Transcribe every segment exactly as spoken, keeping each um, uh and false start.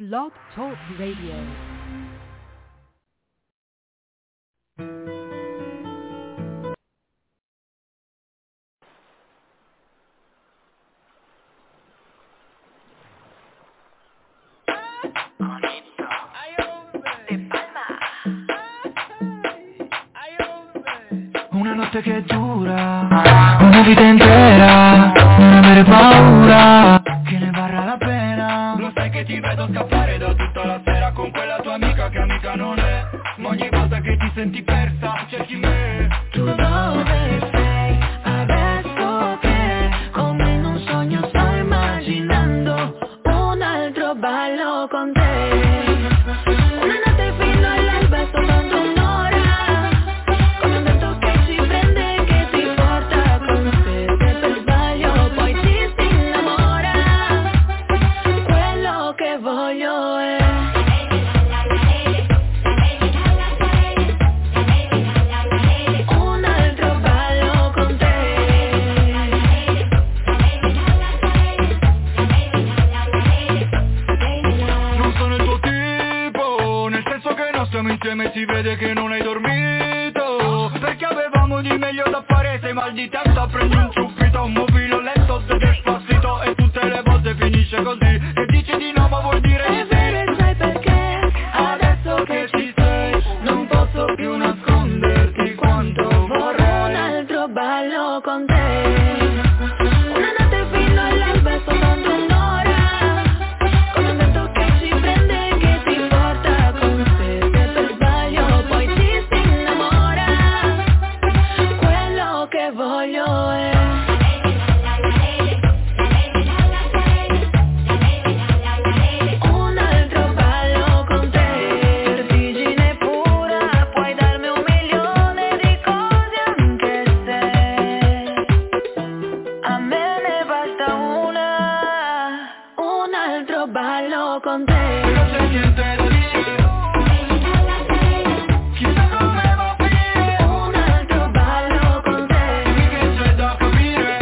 Blog Talk Radio. Una notte che dura, una vita intera, non avere paura, che ne varrà la pena. Lo sai che ti vedo scappare da tutta la sera con quella tua amica che amica non è. Ma ogni volta che ti senti persa, cerchi me. Tu dove sei, adesso che come in un sogno sto immaginando un altro ballo con te. Una notte fino all'alba soltanto un'ora, come un vento che ci prende, che ti porta con sé. Se per sbaglio poi ti si innamora, quello che voglio è un altro ballo con te. Non sono il tuo tipo, nel senso che non stiamo insieme e si vede che non hai dormito. Perché avevamo di meglio da fare, sei mal di testa, prendi un ciuffito, un mobile letto, se despacito. E tutte le volte finisce così, che dici di no ma vuol dire È di sì. vero e sai perché? Adesso che ci sei non posso più nasconderti quanto vorrei un altro ballo con te. Una notte fino all'alba soltanto un'ora, come un vento che ci prende, che ti porta con sé. Se per sbaglio poi ti si innamora, quello che voglio è un altro ballo con te. Vertigine pura, puoi darmi un milione di cose anche se a me ne basta una, un altro ballo con te. Non c'è niente da dire, chissà come va a finire. Un altro ballo con te. Dimmi che c'è da capire,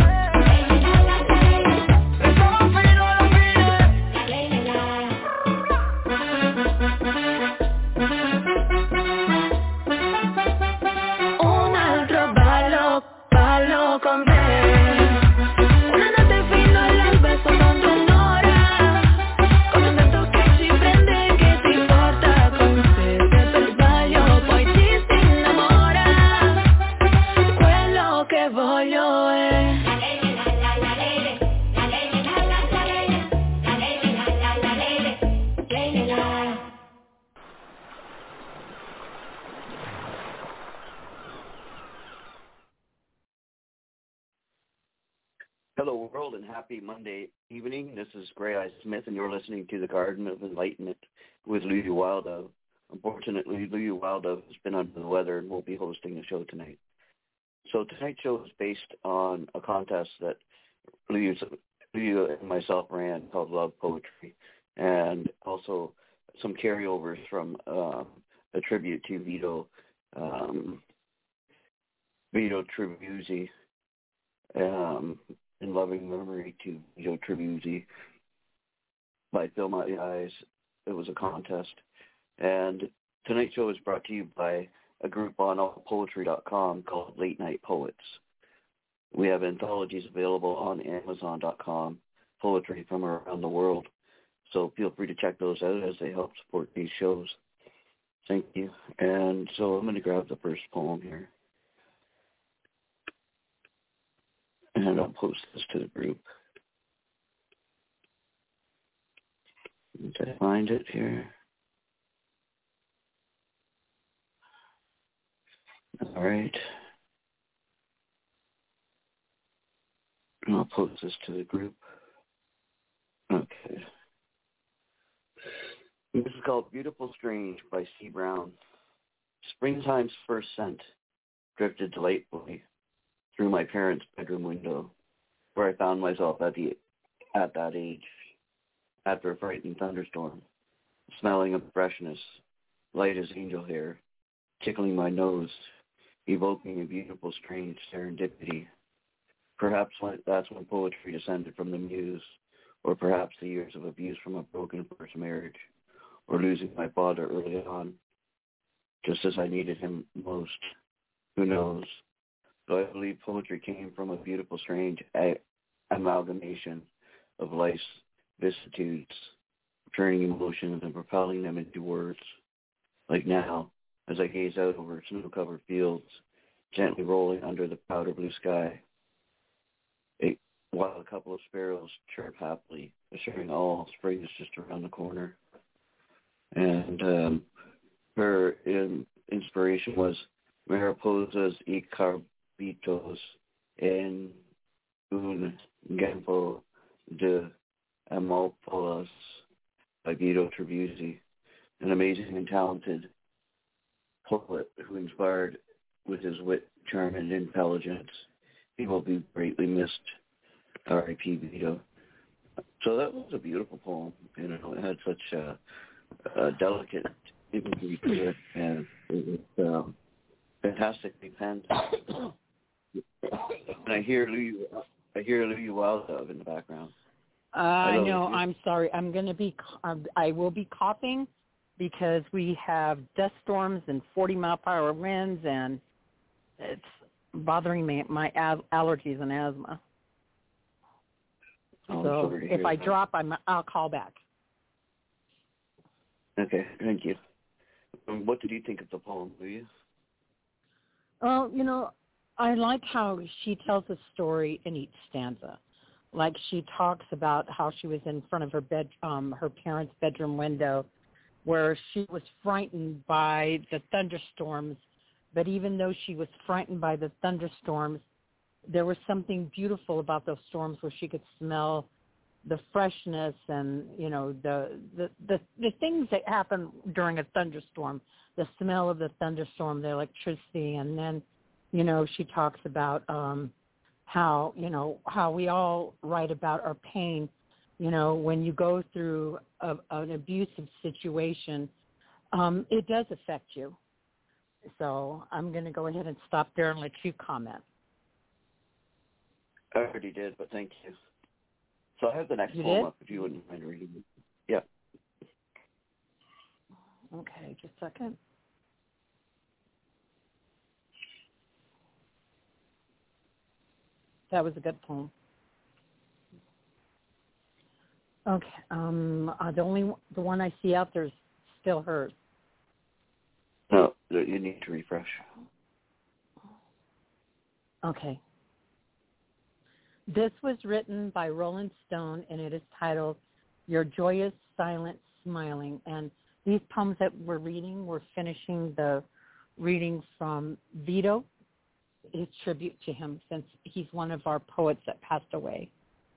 e siamo fino alla fine. Un altro ballo, ballo con te. Una notte fino all'alba soltanto un'ora, come un vento che ci prende, che ti porta con sé. Se per sbaglio poi ti si innamora, quello che voglio è Hello, world, and happy Monday evening. This is Gray Eye Smith, and you're listening to the Garden of Enlightenment with Louis Wildove. Unfortunately, Louis Wildove has been under the weather and won't be hosting the show tonight. So tonight's show is based on a contest that Louis, Louis and myself ran called Love Poetry, and also some carryovers from uh, a tribute to Vito, um, Vito Tribuzzi, um, in loving memory to Vito Tribuzzi by Fill My Eyes. It was a contest. And tonight's show is brought to you by a group on all poetry dot com called Late Night Poets. We have anthologies available on amazon dot com, poetry from around the world. So feel free to check those out as they help support these shows. Thank you. And so I'm going to grab the first poem here. And I'll post this to the group. Once I find it here. All right. And I'll post this to the group. Okay. This is called Beautiful Strange by C. Brown. Springtime's first scent drifted delightfully through my parents' bedroom window, where I found myself at the at that age, after a frightening thunderstorm, smelling of freshness, light as angel hair, tickling my nose, evoking a beautiful, strange serendipity. Perhaps when, that's when poetry descended from the muse, or perhaps the years of abuse from a broken first marriage, or losing my father early on, just as I needed him most. Who knows? So I believe poetry came from a beautiful, strange a- amalgamation of life's vicissitudes, turning emotions and propelling them into words. Like now, as I gaze out over snow-covered fields, gently rolling under the powder blue sky, a, while a couple of sparrows chirp happily, assuring all spring is just around the corner. And um, her um, inspiration was Mariposas y Carbitos en un campo de Amapolas by Guido Tribuzzi, an amazing and talented poet who inspired with his wit, charm, and intelligence. He will be greatly missed. R I P Guido. So that was a beautiful poem. You know, it had such a, a delicate imagery to it, and it was um, fantastically penned. And I hear Louis, I hear Louis Wildove in the background. Uh, I Hello, know. Louis. I'm sorry. I'm going to be. Um, I will be coughing because we have dust storms and forty mile per hour winds, and it's bothering me. My al- allergies and asthma. Oh, so sorry to if hear I that. drop, I'm. I'll call back. Okay, thank you. Um, what did you think of the poem, Louis? Well, you know, I like how she tells a story in each stanza. Like she talks about how she was in front of her bed, um, her parents' bedroom window, where she was frightened by the thunderstorms. But even though she was frightened by the thunderstorms, there was something beautiful about those storms where she could smell the freshness and, you know, the the, the, the things that happen during a thunderstorm, the smell of the thunderstorm, the electricity. And then, you know, she talks about um, how, you know, how we all write about our pain. You know, when you go through a, an abusive situation, um, it does affect you. So I'm going to go ahead and stop there and let you comment. I already did, but thank you. So I have the next You poem did? up, if you wouldn't mind reading it. Yeah. Okay, just a second. That was a good poem. Okay, um, uh, the only the one I see out there is still hers. No, you need to refresh. Okay. This was written by Rolling Stone, and it is titled Your Joyous, Silent, Smiling. And these poems that we're reading, we're finishing the reading from Vito, his tribute to him, since he's one of our poets that passed away.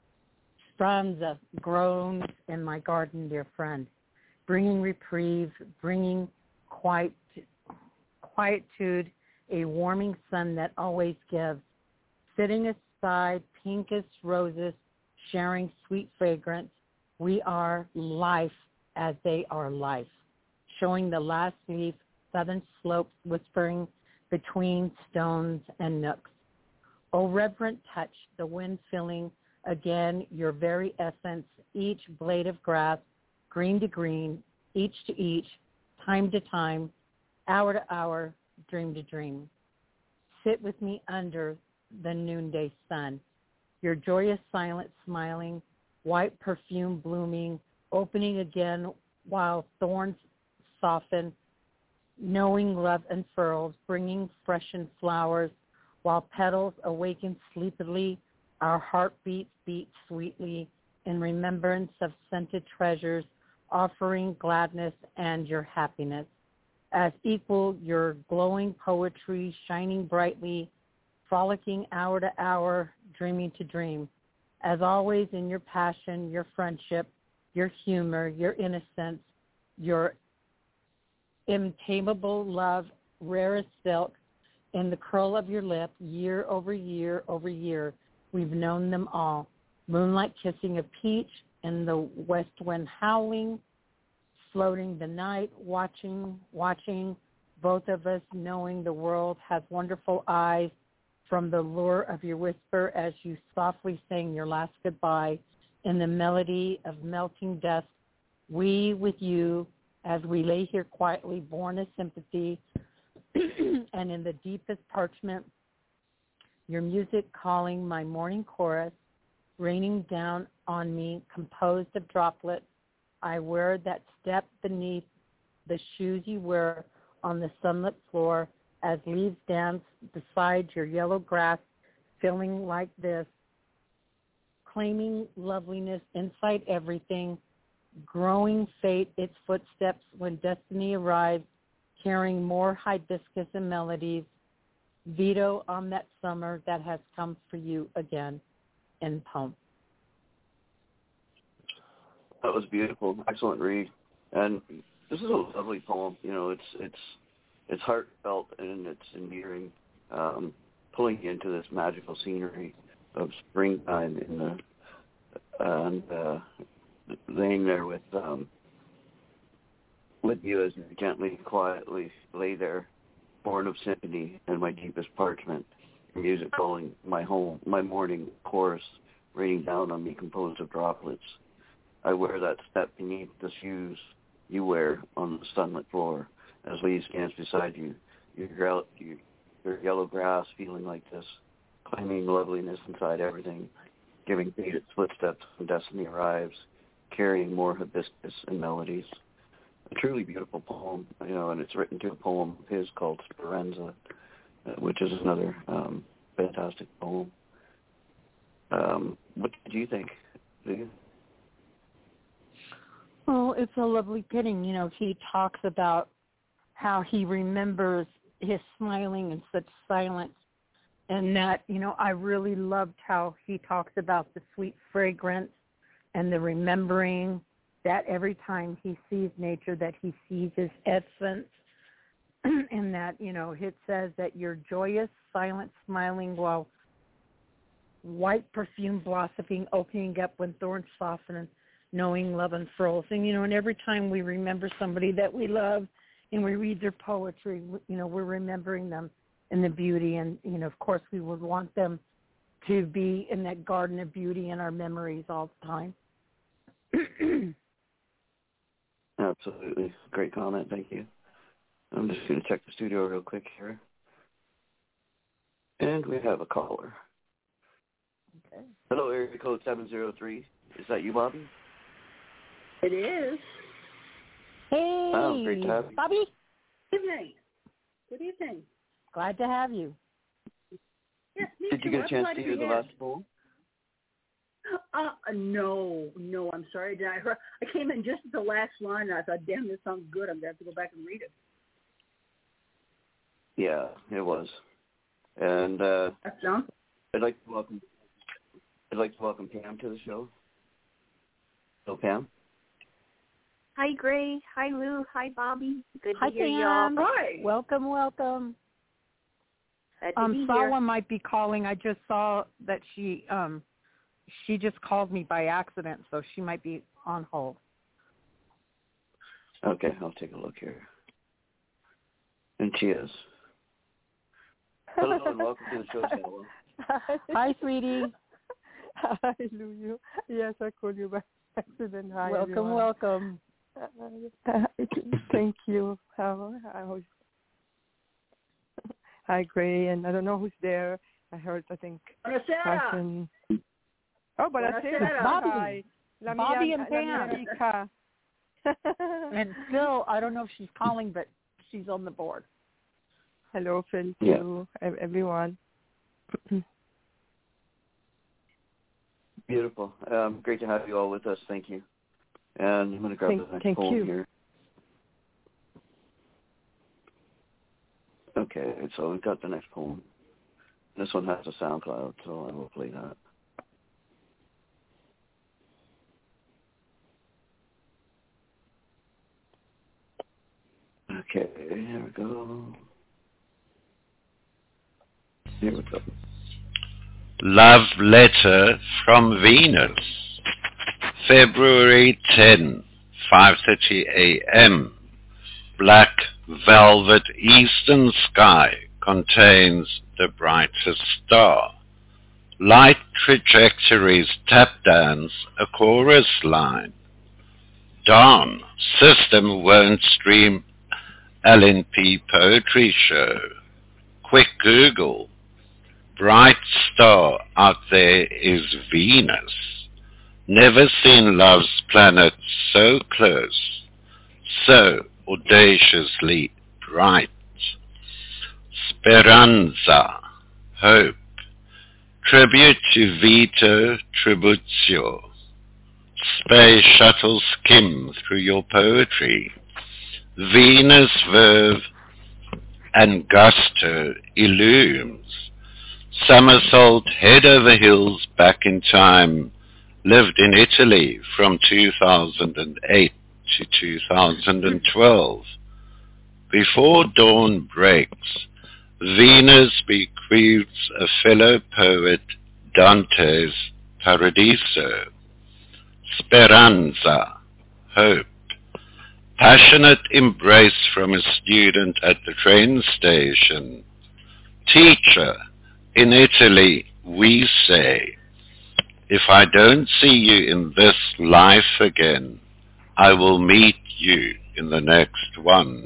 Franza groans in my garden, dear friend, bringing reprieve, bringing quiet, quietude, a warming sun that always gives, sitting aside, pinkest roses, sharing sweet fragrance. We are life as they are life, showing the last leaf, southern slopes, whispering between stones and nooks. O reverent touch, the wind filling again your very essence, each blade of grass, green to green, each to each, time to time, hour to hour, dream to dream. Sit with me under the noonday sun, your joyous silent smiling, white perfume blooming, opening again while thorns soften, knowing love unfurls, bringing freshened flowers, while petals awaken sleepily, our heartbeats beat sweetly in remembrance of scented treasures, offering gladness and your happiness. As equal your glowing poetry, shining brightly, frolicking hour to hour, dreaming to dream. As always in your passion, your friendship, your humor, your innocence, your untamable love, rarest silk, in the curl of your lip, year over year over year, we've known them all. Moonlight kissing a peach, and the west wind howling, floating the night, watching, watching, both of us knowing the world has wonderful eyes, from the lure of your whisper as you softly sang your last goodbye, in the melody of melting dust, we with you as we lay here quietly, born of sympathy, and in the deepest parchment, your music calling my morning chorus, raining down on me, composed of droplets. I wear that step beneath the shoes you wear on the sunlit floor as leaves dance beside your yellow grass, feeling like this, claiming loveliness inside everything, growing fate its footsteps when destiny arrives, carrying more hibiscus and melodies, Vito on that summer that has come for you again, in poem. That was beautiful. Excellent read. And this is a lovely poem. You know, it's it's it's heartfelt and it's endearing, um, pulling you into this magical scenery of springtime in the and uh, laying there with um, with you as you gently, quietly lay there, born of symphony and my deepest parchment, your music calling my home, my morning chorus, raining down on me, composed of droplets. I wear that step beneath the shoes you wear on the sunlit floor as leaves dance beside you, your, your, your yellow grass feeling like this, claiming loveliness inside everything, giving fate its footsteps when destiny arrives, carrying more hibiscus and melodies. A truly beautiful poem, you know, and it's written to a poem of his called Speranza, uh, which is another um, fantastic poem. Um, what did you think, Leah? Well, it's a lovely pitting. You know, he talks about how he remembers his smiling in such silence, and that, you know, I really loved how he talks about the sweet fragrance and the remembering that every time he sees nature, that he sees his essence, and that, you know, it says that you're joyous, silent, smiling, while white perfume blossoming, opening up when thorns soften, and knowing love unfurls. And, you know, and every time we remember somebody that we love and we read their poetry, you know, we're remembering them and the beauty. And, you know, of course, we would want them to be in that garden of beauty in our memories all the time. Absolutely. Great comment. Thank you. I'm just going to check the studio real quick here. And we have a caller. Okay. Hello, area code seven zero three. Is that you, Bobby? It is. Hey, oh, great to have you. Bobby. Good evening. Good evening. Glad to have you. Yes, me Did too. you get a chance I'm to glad hear the here. last poem? Uh, no, no, I'm sorry. I, heard, I came in just at the last line, and I thought, damn, this sounds good. I'm going to have to go back and read it. Yeah, it was. And uh, That sounds... I'd like to welcome I'd like to welcome Pam to the show. Hello, Pam. Hi, Gray. Hi, Lou. Hi, Bobby. Good Hi, to hear Pam. y'all. Hi. Welcome, welcome. Glad to Um, be Sawa here. might be calling. I just saw that she um, she just called me by accident, so she might be on hold. Okay, I'll take a look here. And she is. Hello and welcome to the show, Sawa. Hi, sweetie. Hi, Lou. Yes, I called you by accident. Hi, welcome, everyone. welcome. Uh, thank you. How, how, hi, Gray, and I don't know who's there. I heard, I think, Buonasera. Carson. Oh, buonasera. Bobby. Hi. La Bobby mia, and la Pam. mia amica. And Phil, I don't know if she's calling, but she's on the board. Hello, Phil, Yeah. to ev- everyone. Beautiful. Um, great to have you all with us. Thank you. And I'm going to grab Thank- the next thank poem you. here. Okay, so we've got the next poem. This one has a SoundCloud, so I will play that. Okay, here we go. Here we go. Love Letter from Venus, February tenth, five thirty a.m. Black velvet eastern sky contains the brightest star. Light trajectories tap dance a chorus line. Darn, system won't stream L N P poetry show. Quick Google. Bright star out there is Venus. Never seen love's planet so close, so audaciously bright. Speranza, hope. Tribute to Vito Tribuzio. Space shuttles skim through your poetry. Venus verve and gusto illumes. Somersault head over heels back in time. Lived in Italy from two thousand eight to two thousand twelve. Before dawn breaks, Venus bequeaths a fellow poet Dante's Paradiso. Speranza, hope. Passionate embrace from a student at the train station. Teacher, in Italy we say, if I don't see you in this life again, I will meet you in the next one.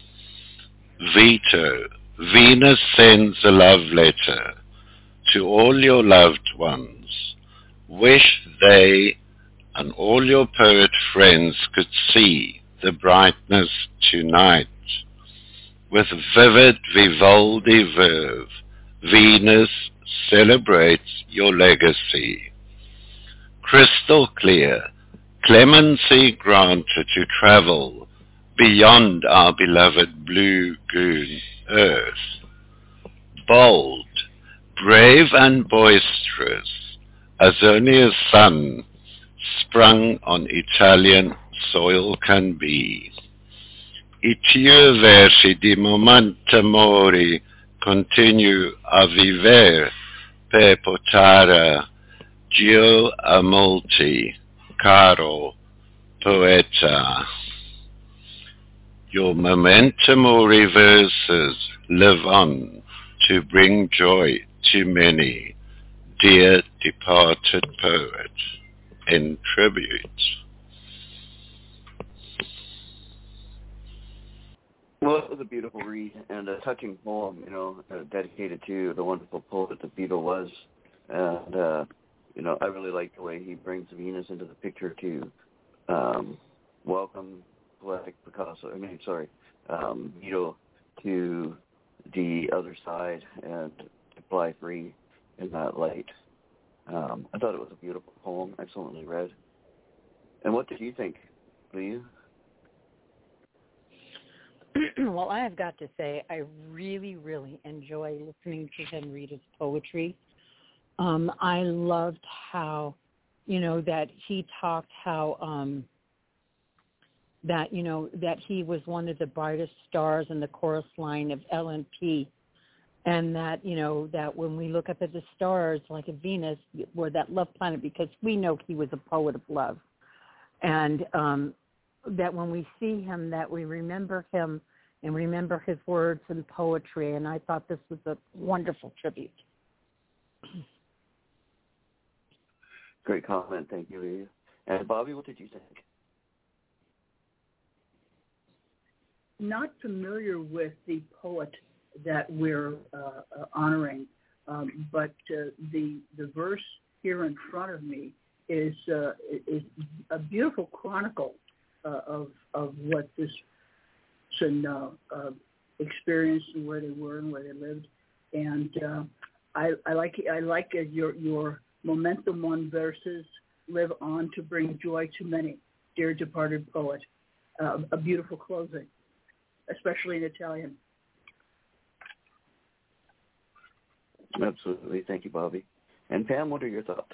Vito, Venus sends a love letter to all your loved ones. Wish they and all your poet friends could see the brightness tonight. With vivid Vivaldi verve, Venus celebrates your legacy. Crystal clear, clemency granted to travel beyond our beloved blue goon Earth. Bold, brave and boisterous, as only a sun sprung on Italian soil can be. I tuoi versi di momento mori continue a viver per portare Gio a molti, caro poeta. Your memento mori verses live on to bring joy to many, dear departed poet, in tribute. Well, it was a beautiful read and a touching poem, you know, uh, dedicated to the wonderful poet that Vito was. And, uh, you know, I really like the way he brings Venus into the picture to um, welcome poetic Picasso, I mean, sorry, um, Vito to the other side and to fly free in that light. Um, I thought it was a beautiful poem, excellently read. And what did you think, Leah? Well, I have got to say, I really, really enjoy listening to him read his poetry. Um, I loved how, you know, that he talked how, um, that, you know, that he was one of the brightest stars in the chorus line of L N P. And that, you know, that when we look up at the stars, like at Venus, we're that love planet, because we know he was a poet of love. And um, that when we see him, that we remember him and remember his words and poetry. And I thought this was a wonderful tribute. Great comment. Thank you, Leah. And Bobby, what did you think? Not familiar with the poet that we're uh, uh, honoring, um, but uh, the the verse here in front of me is uh, is a beautiful chronicle uh, of of what this person uh, uh, experienced and where they were and where they lived, and uh, I, I like I like uh, your your momentum one verses live on to bring joy to many, dear departed poet. Uh, a beautiful closing, especially in Italian. Absolutely. Thank you, Bobby. And Pam, what are your thoughts?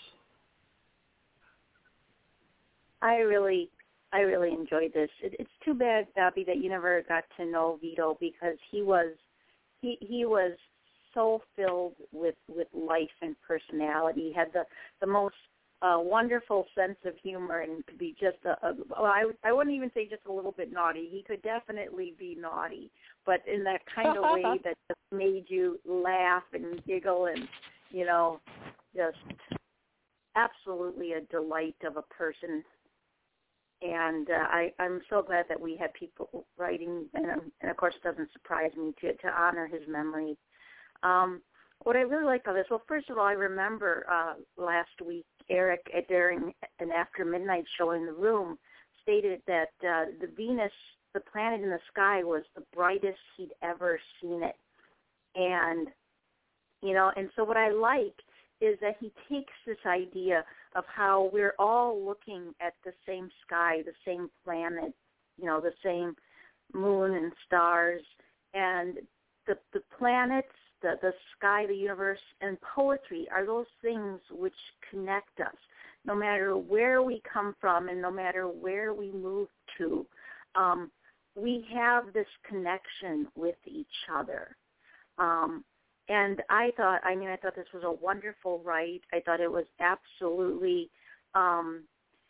I really, I really enjoyed this. It, it's too bad, Bobby, that you never got to know Vito, because he was, he he was so filled with, with life and personality. He had the the most uh, wonderful sense of humor, and could be just a, a well, I I wouldn't even say just a little bit naughty. He could definitely be naughty, but in that kind of way that just made you laugh and giggle, and you know, just absolutely a delight of a person. And uh, I, I'm so glad that we had people writing, and, and of course it doesn't surprise me to, to honor his memory. Um, what I really like about this, well, first of all, I remember uh, last week Eric, during an After Midnight show in the room, stated that uh, the Venus, the planet in the sky, was the brightest he'd ever seen it. And, you know, and so what I like is that he takes this idea of how we're all looking at the same sky, the same planet, you know, the same moon and stars, and the, the planets, the, the sky, the universe, and poetry are those things which connect us. No matter where we come from and no matter where we move to, um, we have this connection with each other. Um, and I thought, I mean, I thought this was a wonderful write. I thought it was absolutely, um,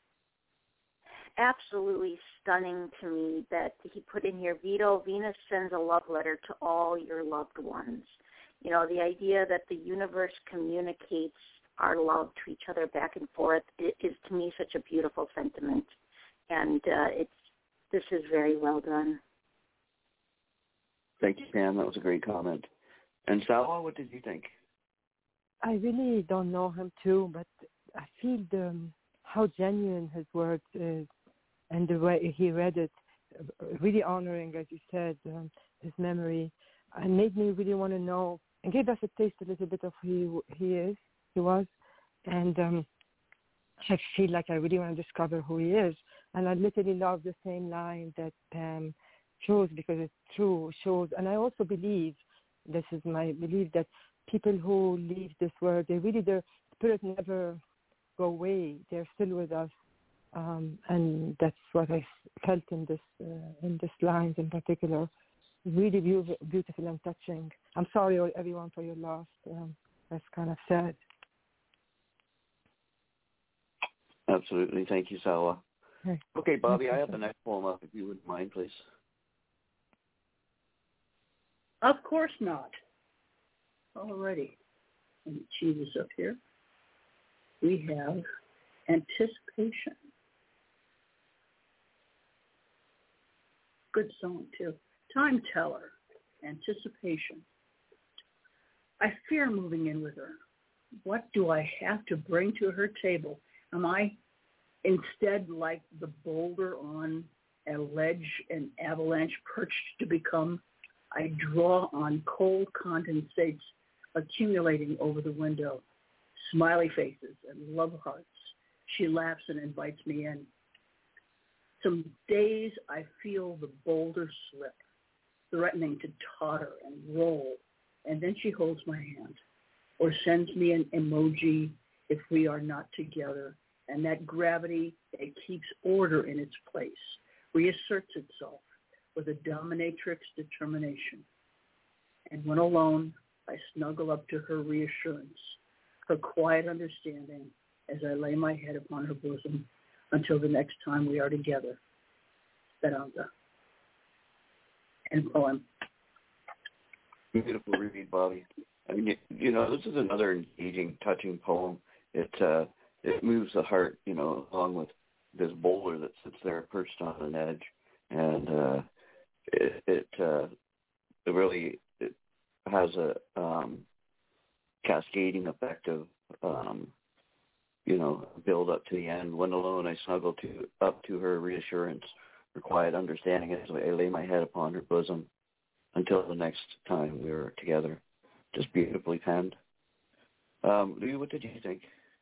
absolutely stunning to me that he put in here, Vito, Venus sends a love letter to all your loved ones. You know, the idea that the universe communicates our love to each other back and forth is, to me, such a beautiful sentiment. And uh, it's this is very well done. Thank you, Pam. That was a great comment. And Salwa, what did you think? I really don't know him too, but I feel the, how genuine his words is and the way he read it, really honoring, as you said, um, his memory, and made me really want to know and gave us a taste a little bit of who he, he is, he was, and um, I feel like I really want to discover who he is. And I literally love the same line that Pam chose because it's true, shows. And I also believe, this is my belief, that people who leave this world, they really, their spirit never go away. They're still with us. Um, and that's what I felt in this, uh, in this lines in particular. Really be- beautiful and touching. I'm sorry, everyone, for your loss. Um, that's kind of sad. Absolutely. Thank you, Salwa. Okay, okay Bobby, I have the next poem up, if you wouldn't mind, please. Of course not. Alrighty. Let me cheese this up here. We have Anticipation. Good song, too. Time Teller, Anticipation. I fear moving in with her. What do I have to bring to her table? Am I instead like the boulder on a ledge and avalanche perched to become? I draw on cold condensates accumulating over the window, smiley faces and love hearts. She laughs and invites me in. Some days I feel the boulder slip, threatening to totter and roll, and then she holds my hand or sends me an emoji if we are not together, and that gravity that keeps order in its place reasserts itself with a dominatrix determination. And when alone, I snuggle up to her reassurance, her quiet understanding as I lay my head upon her bosom until the next time we are together. Speranza. And poem. Beautiful read, Bobby. I mean, you, you know, this is another engaging, touching poem. It uh, it moves the heart, you know, along with this boulder that sits there perched on an edge, and uh, it it, uh, it really it has a um, cascading effect of um, you know, build up to the end. When alone, I snuggle to up to her reassurance, her quiet understanding as I lay my head upon her bosom until the next time we were together. Just beautifully penned. Um, Lou, what did you think?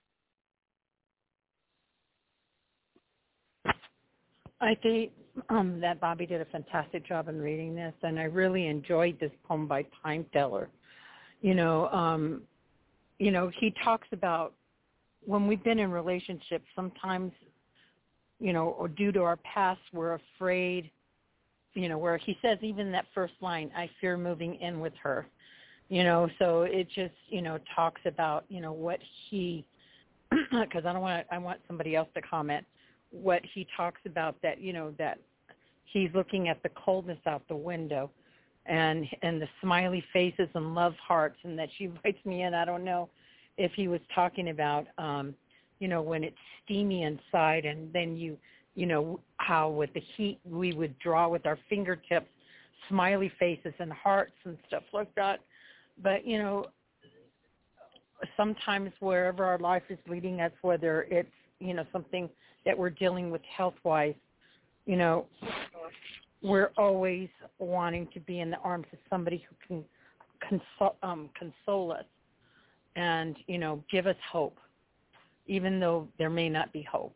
I think um, that Bobby did a fantastic job in reading this, and I really enjoyed this poem by Time Teller. You know, um, you know, he talks about when we've been in relationships, sometimes, you know, or due to our past, we're afraid, you know, where he says even that first line, I fear moving in with her, you know, so it just, you know, talks about, you know, what he, because I don't want to, I want somebody else to comment, what he talks about that, you know, that he's looking at the coldness out the window and and the smiley faces and love hearts and that she invites me in, I don't know. if he was talking about, um, you know, when it's steamy inside, and then you, you know, how with the heat we would draw with our fingertips smiley faces and hearts and stuff like that. But, you know, sometimes wherever our life is leading us, whether it's, you know, something that we're dealing with health-wise, you know, we're always wanting to be in the arms of somebody who can console, um, console us and, you know, give us hope, even though there may not be hope.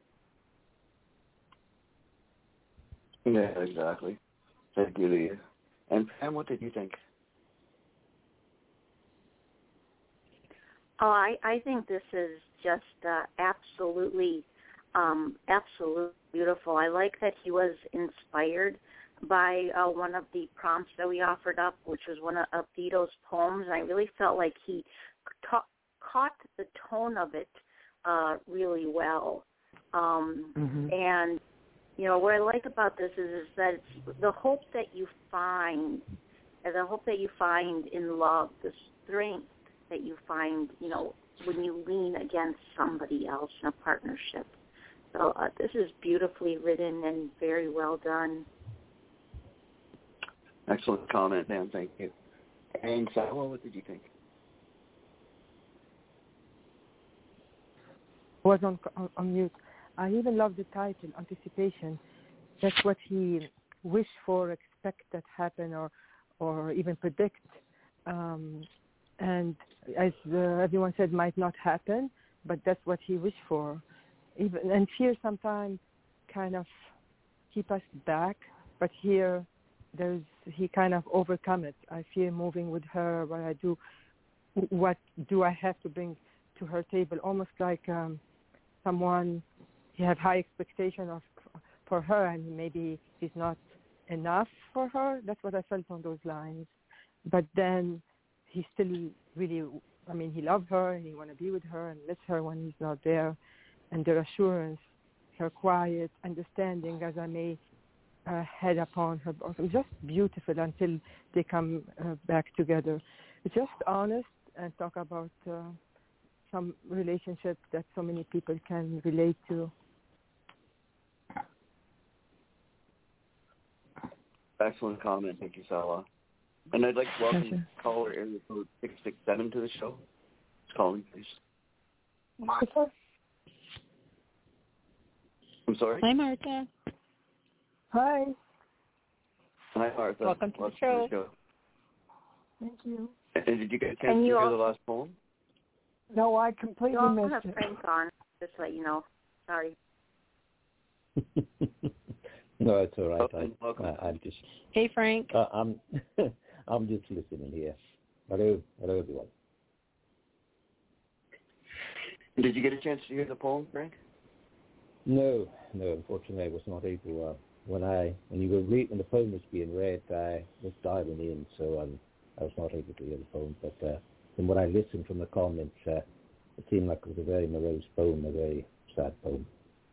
Yeah, exactly. Thank you, Leah. And Pam, what did you think? Oh, I, I think this is just uh, absolutely, um, absolutely beautiful. I like that he was inspired by uh, one of the prompts that we offered up, which was one of, of Vito's poems. I really felt like he ta- caught the tone of it uh, really well. Um, mm-hmm. And, you know, what I like about this is, is that it's the hope that you find, the hope that you find in love, the strength that you find, you know, when you lean against somebody else in a partnership. So uh, this is beautifully written and very well done. Excellent comment, Dan. Thank you. And Sawa, what did you think? I was on, on, on mute. I even love the title, Anticipation. That's what he wished for, expect that happen, or or even predict. Um, and as uh, everyone said, might not happen, but that's what he wished for. Even and fear sometimes kind of keep us back, but here there's he kind of overcome it. I fear moving with her. What I do, what do I have to bring to her table? Almost like um, someone he had high expectation of for her, and maybe he's not enough for her. That's what I felt on those lines. But then he still really, I mean, he loved her and he want to be with her and miss her when he's not there. And their assurance, her quiet understanding, as I may uh, head upon her bosom, just beautiful until they come uh, back together. Just honest and talk about uh, some relationships that so many people can relate to. Excellent comment. Thank you, Salah. And I'd like to welcome caller area code six six seven to the show. It's calling, please. Martha? I'm sorry? Hi, Martha. Hi. Hi, Martha. Welcome to, welcome the, show. to the show. Thank you. And did you get a chance to hear also, the last poem? No, I completely you also missed have it. Frank on, just to let you know. Sorry. No, it's all right. Welcome, I, welcome. I, I'm just. Hey, Frank. Uh, I'm. I'm just listening here. Hello, hello, everyone. Did you get a chance to hear the poem, Frank? No, no. Unfortunately, I was not able. Uh, when I when you were read, when the poem was being read, I was dialing in, so um, I was not able to hear the poem. But uh, from what I listened from the comments, uh, it seemed like it was a very morose poem, a very sad poem.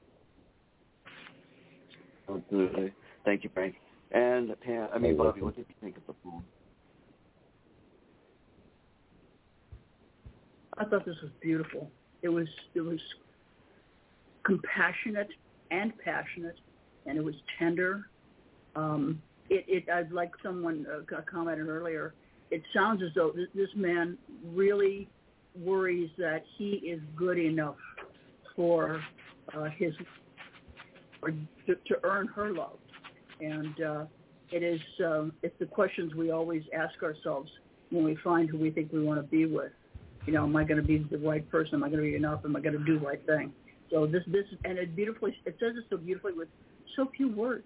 Absolutely. Thank you, Frank. And Pam, I mean, Hey, Bobby, welcome. what did you think of the poem? I thought this was beautiful. It was it was compassionate and passionate, and it was tender. Um, it, it I'd like someone uh, commented earlier. It sounds as though this, this man really worries that he is good enough for uh, his or to, to earn her love, and uh, it is um, it's the questions we always ask ourselves when we find who we think we want to be with. You know, am I going to be the right person? Am I going to be enough? Am I going to do the right thing? So this, this, and it beautifully, it says it so beautifully with so few words.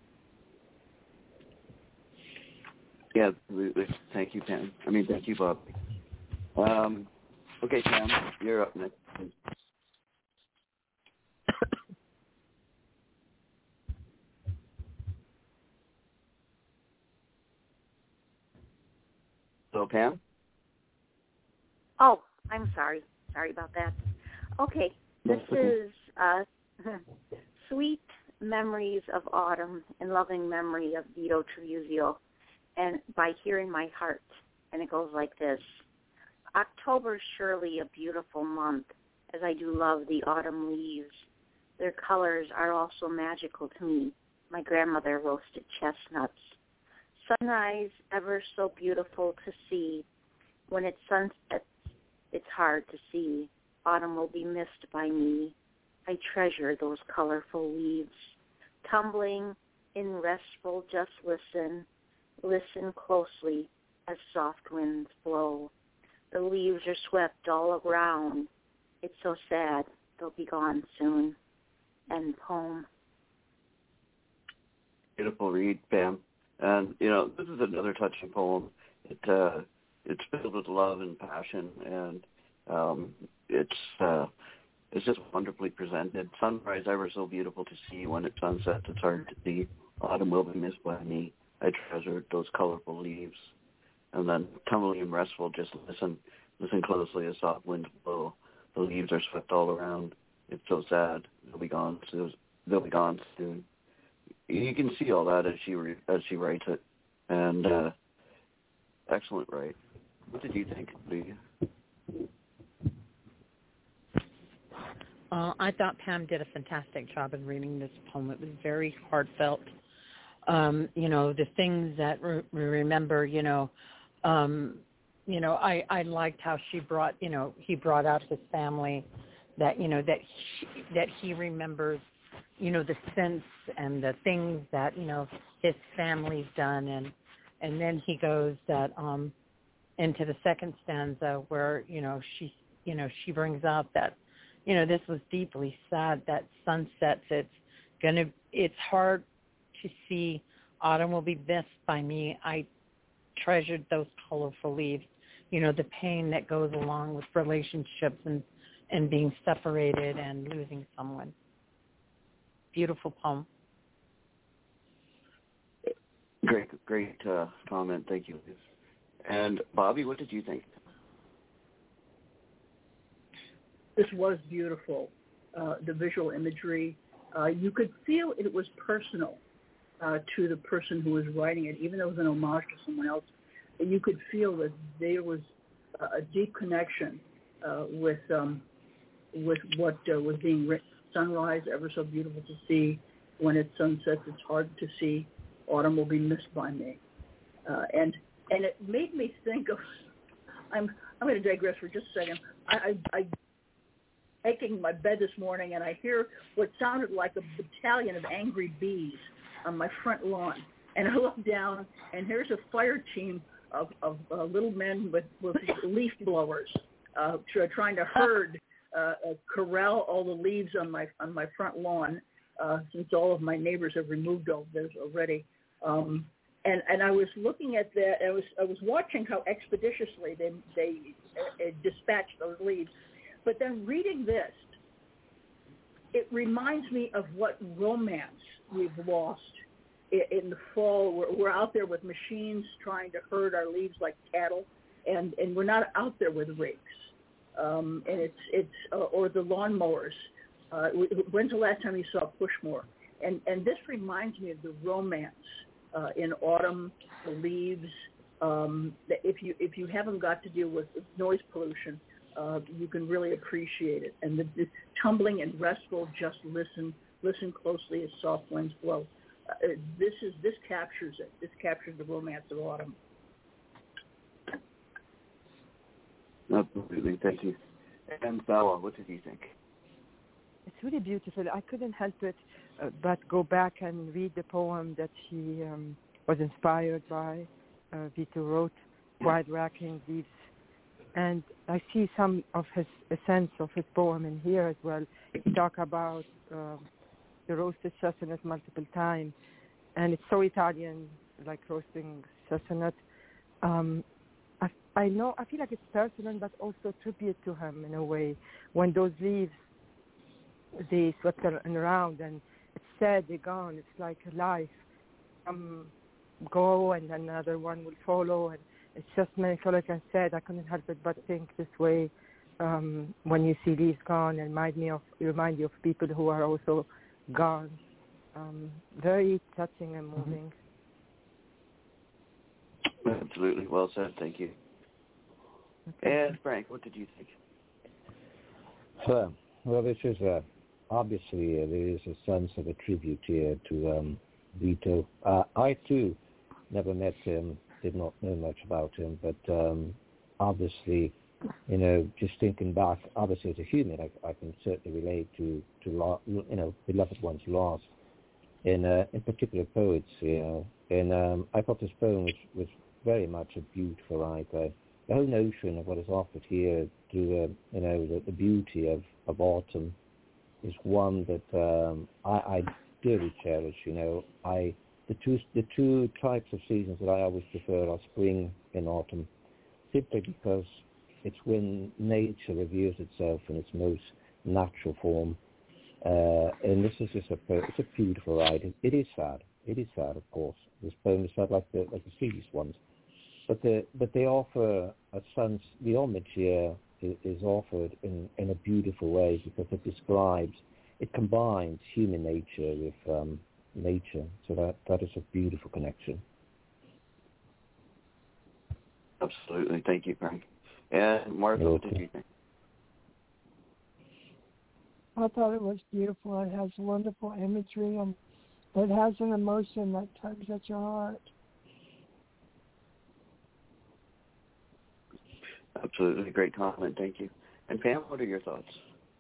Yeah, absolutely. Thank you, Pam. I mean, thank you, Bob. Um, okay, Pam, you're up next. So, Pam? Oh, I'm sorry. Sorry about that. Okay, this is uh, Sweet Memories of Autumn and Loving Memory of Vito Trujillo, and by Here in My Heart. And it goes like this. October's surely a beautiful month, as I do love the autumn leaves. Their colors are also magical to me. My grandmother roasted chestnuts. Sunrise ever so beautiful to see. When it sunsets, it's hard to see. Autumn will be missed by me. I treasure those colorful leaves. Tumbling in restful, just listen. Listen closely as soft winds blow. The leaves are swept all around. It's so sad they'll be gone soon. End poem. Beautiful read, Pam. And, you know, this is another touching poem. It uh, It's filled with love and passion, and um, it's uh, it's just wonderfully presented. Sunrise ever so beautiful to see. When it sunsets, it's hard to see. Autumn will be missed by me. I treasure those colorful leaves. And then tumbling and restful, just listen. Listen closely as soft winds blow. The leaves are swept all around. It's so sad. They'll be gone soon. They'll be gone soon. You can see all that as she re- as she writes it, and uh, excellent write. What did you think, Lydia? Uh, I thought Pam did a fantastic job in reading this poem. It was very heartfelt. Um, you know, the things that re- we remember. You know, um, you know, I, I liked how she brought. You know, he brought out his family. That you know that he, that he remembers. You know, the sense and the things that you know his family's done, and and then he goes that um, into the second stanza where you know she you know she brings out that you know this was deeply sad that sunsets. It's gonna it's hard to see. Autumn will be missed by me. I treasured those colorful leaves. You know, the pain that goes along with relationships and and being separated and losing someone. Beautiful poem. Great, great uh, comment. Thank you. And Bobby, what did you think? This was beautiful. Uh, the visual imagery, uh, you could feel it was personal uh, to the person who was writing it, even though it was an homage to someone else. You could feel that there was a deep connection uh, with um, with what uh, was being written. Sunrise, ever so beautiful to see. When it sunsets, it's hard to see. Autumn will be missed by me. Uh, and and it made me think of. I'm I'm going to digress for just a second. I I, I making my bed this morning, and I hear what sounded like a battalion of angry bees on my front lawn. And I look down, and here's a fire team of of uh, little men with, with leaf blowers uh, trying to herd. Uh, uh, corral all the leaves on my on my front lawn, uh, since all of my neighbors have removed all of those already. Um, and and I was looking at that. I was I was watching how expeditiously they they uh, dispatched those leaves. But then reading this, it reminds me of what romance we've lost in, in the fall. We're, we're out there with machines trying to herd our leaves like cattle, and and we're not out there with rakes. Um, and it's it's uh, or the lawnmowers. Uh, when's the last time you saw a push mower? And and this reminds me of the romance uh, in autumn, the leaves. Um, that if you if you haven't got to deal with noise pollution, uh, you can really appreciate it. And the, the tumbling and restful, just listen, listen closely as soft winds blow. Uh, this is this captures it. This captures the romance of autumn. Absolutely, thank you. And Sawa, what did you think? It's really beautiful. I couldn't help it uh, but go back and read the poem that she um, was inspired by. Uh, Vito wrote, Wide-Racking Leaves. And I see some of his essence of his poem in here as well. He talks about uh, the roasted chestnut multiple times. And it's so Italian, like roasting chestnut. Um, I, I know, I feel like it's personal, but also tribute to him in a way. When those leaves, they swept around and it's sad, they're gone. It's like life. Some go and another one will follow. And it's just, like I said, I couldn't help it but think this way. Um, when you see leaves gone, and remind me of, remind you of people who are also gone. Um, very touching and moving. Absolutely, well said. Thank you. And Frank, what did you think? Well, well this is a, obviously uh, there is a sense of a tribute here to um, Vito. Uh, I too never met him, did not know much about him, but um, obviously, you know, just thinking back, obviously as a human, I, I can certainly relate to, to lo- you know, beloved ones lost, in uh, in particular poets, you know. And um, I thought this poem was, was very much a beautiful write. Uh, the whole notion of what is offered here through, uh, you know, the, the beauty of, of autumn is one that um, I, I dearly cherish. You know, I the two the two types of seasons that I always prefer are spring and autumn, simply because it's when nature reveals itself in its most natural form. Uh, and this is just a it's a beautiful ride. It, it is sad. It is sad, of course. This poem is sad like the like the previous ones, but the but they offer a sense. The homage here is, is offered in, in a beautiful way because it describes, it combines human nature with um, nature. So that that is a beautiful connection. Absolutely, thank you, Frank. And Martha, You're what welcome. did you think? I thought it was beautiful. It has wonderful imagery, and it has an emotion that tugs at your heart. Absolutely, great comment, thank you. And Pam, what are your thoughts?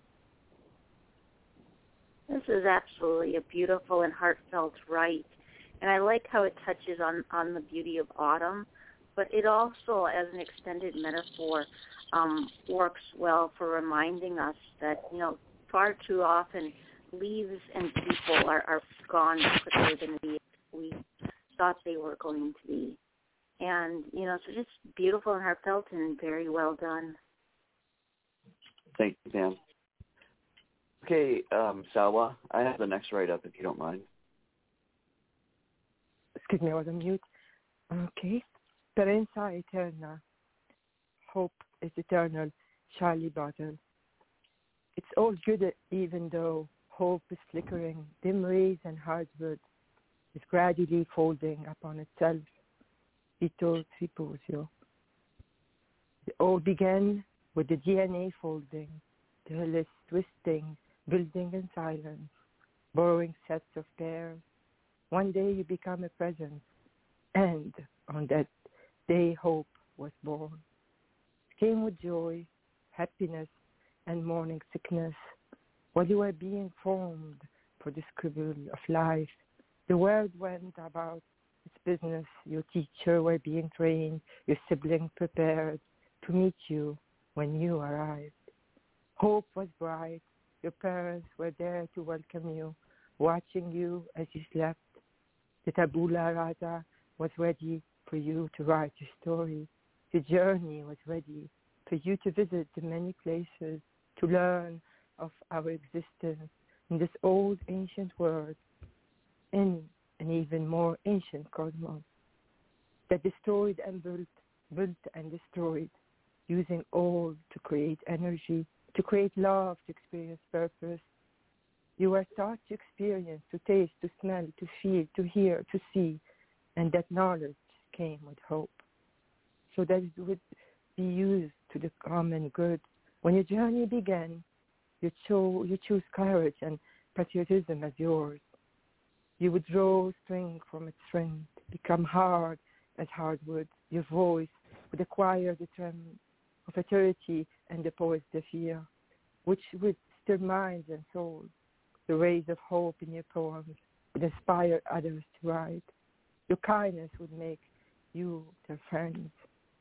This is absolutely a beautiful and heartfelt write, and I like how it touches on, on the beauty of autumn, but it also, as an extended metaphor, um, works well for reminding us that, you know, far too often leaves and people are, are gone quicker than we, we thought they were going to be. And, you know, so just beautiful and heartfelt and very well done. Thank you, Pam. Okay, um, Salwa, I have the next write-up, if you don't mind. Excuse me, I was on mute. Okay. Speranza eterna. Hope is eternal. Charlie Barton. It's all good even though hope is flickering. Dim rays and hardwood is gradually folding upon itself. Vito Tripuzio. It all began with the D N A folding, the helix twisting, building in silence, borrowing sets of pairs. One day you become a presence, and on that day hope was born. It came with joy, happiness, and morning sickness. While you were being formed for the scribble of life, the world went about its business. Your teacher were being trained, your sibling prepared to meet you when you arrived. Hope was bright. Your parents were there to welcome you, watching you as you slept. The tabula rasa was ready for you to write your story. The journey was ready for you to visit the many places, to learn of our existence in this old ancient world, in an even more ancient cosmos that destroyed and built, built and destroyed, using all to create energy, to create love, to experience purpose. You were taught to experience, to taste, to smell, to feel, to hear, to see, and that knowledge came with hope. So that it would be used to the common good. When your journey began, you chose, you choose courage and patriotism as yours. You would draw strength from its strength, become hard as hardwood. Your voice would acquire the tremor of eternity and the poet's fear, which would stir minds and souls. The rays of hope in your poems would inspire others to write. Your kindness would make you their friends.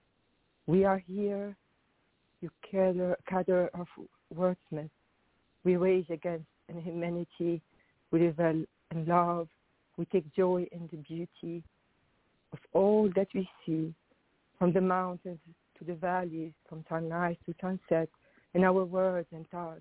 We are here, you cadre of wordsmiths. We rage against inhumanity. We revel in love. We take joy in the beauty of all that we see, from the mountains to the valleys, from sunrise to sunset, in our words and thoughts.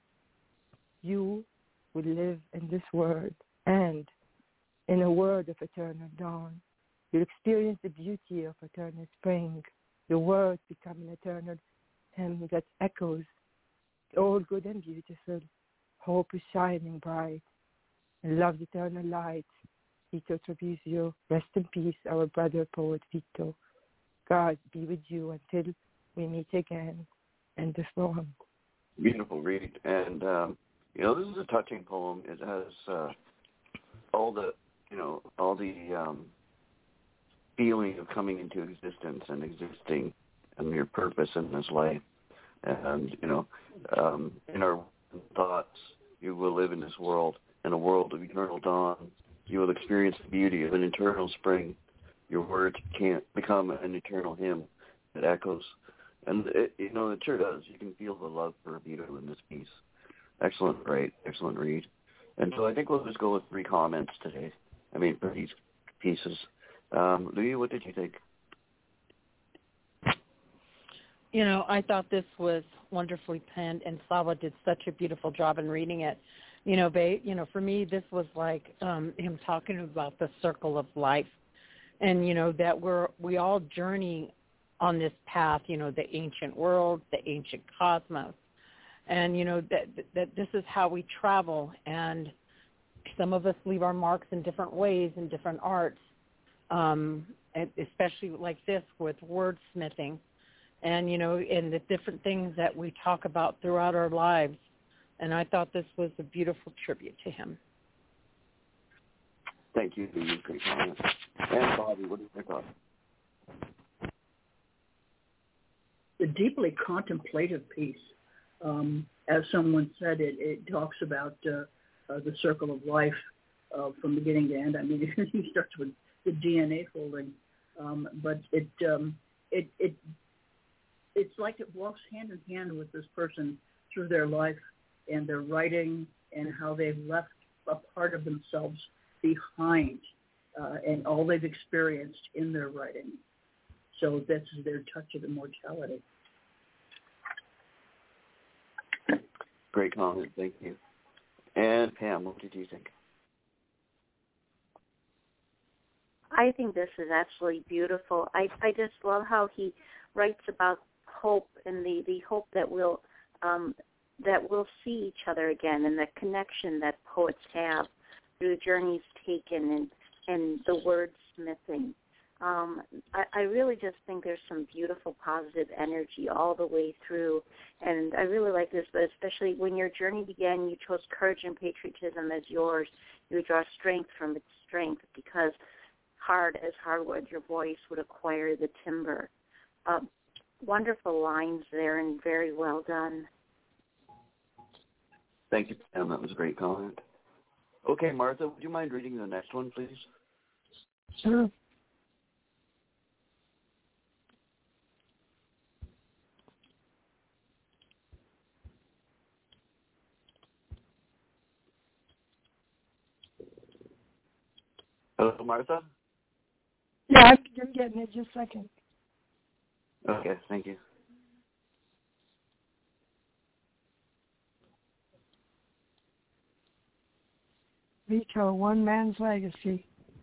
You will live in this world and in a world of eternal dawn. You'll experience the beauty of eternal spring. Your words become an eternal hymn that echoes all good and beautiful. Hope is shining bright, and love's eternal light. Vito Tripuzio, rest in peace, our brother poet Vito. God be with you until we meet again. End of poem. Beautiful read. And, um, you know, this is a touching poem. It has uh, all the, you know, all the um, feeling of coming into existence and existing and your purpose in this life. And, you know, um, in our thoughts, you will live in this world, in a world of eternal dawn. You will experience the beauty of an eternal spring. Your words can't become an eternal hymn that echoes. And, it, you know, it sure does. You can feel the love for Vito in this piece. Excellent, right? Excellent read. And so I think we'll just go with three comments today. I mean, for these pieces. Um, Louis, what did you think? You know, I thought this was wonderfully penned, and Sava did such a beautiful job in reading it. You know, ba- you know, for me, this was like um, him talking about the circle of life, and you know that we're we all journey on this path. You know, the ancient world, the ancient cosmos, and you know that that this is how we travel. And some of us leave our marks in different ways in different arts, um, and especially like this with wordsmithing. And, you know, and the different things that we talk about throughout our lives. And I thought this was a beautiful tribute to him. Thank you for your great comment. And Bobby, what is your thought? The deeply contemplative piece. Um, as someone said, it, it talks about uh, uh, the circle of life uh, from beginning to end. I mean, he starts with the D N A folding. Um, but it, um, it, it, it's like it walks hand in hand with this person through their life and their writing and how they've left a part of themselves behind uh, and all they've experienced in their writing. So that's their touch of immortality. Great comment. Thank you. And Pam, what did you think? I think this is absolutely beautiful. I, I just love how he writes about hope and the, the hope that we'll um, that we'll see each other again, and the connection that poets have through the journeys taken and, and the wordsmithing. Um, I, I really just think there's some beautiful positive energy all the way through, and I really like this, but especially when your journey began, you chose courage and patriotism as yours. You would draw strength from its strength, because hard as hardwood, your voice would acquire the timber. Uh, wonderful lines there, and very well done. Thank you, Pam. That was a great comment. Okay, Martha, would you mind reading the next one, please? Sure. Hello, Martha? Yeah, I'm, I'm getting it. Just a second. Okay, thank you. Vito, One Man's Legacy.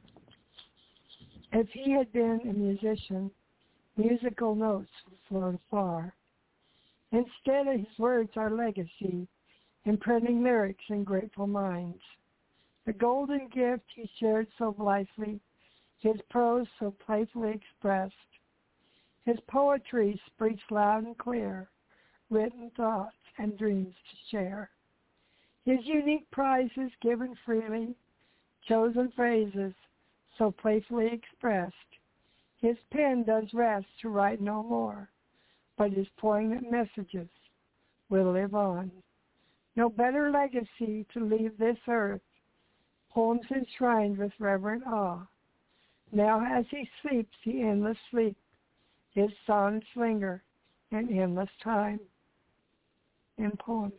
If he had been a musician, musical notes would float far. Instead, his words are legacy, imprinting lyrics in grateful minds. The golden gift he shared so blithely, his prose so playfully expressed. His poetry speaks loud and clear, written thoughts and dreams to share. His unique prizes given freely, chosen phrases so playfully expressed. His pen does rest to write no more, but his poignant messages will live on. No better legacy to leave this earth, poems enshrined with reverent awe. Now as he sleeps the endless sleep, his sonnets linger in endless time. In poem.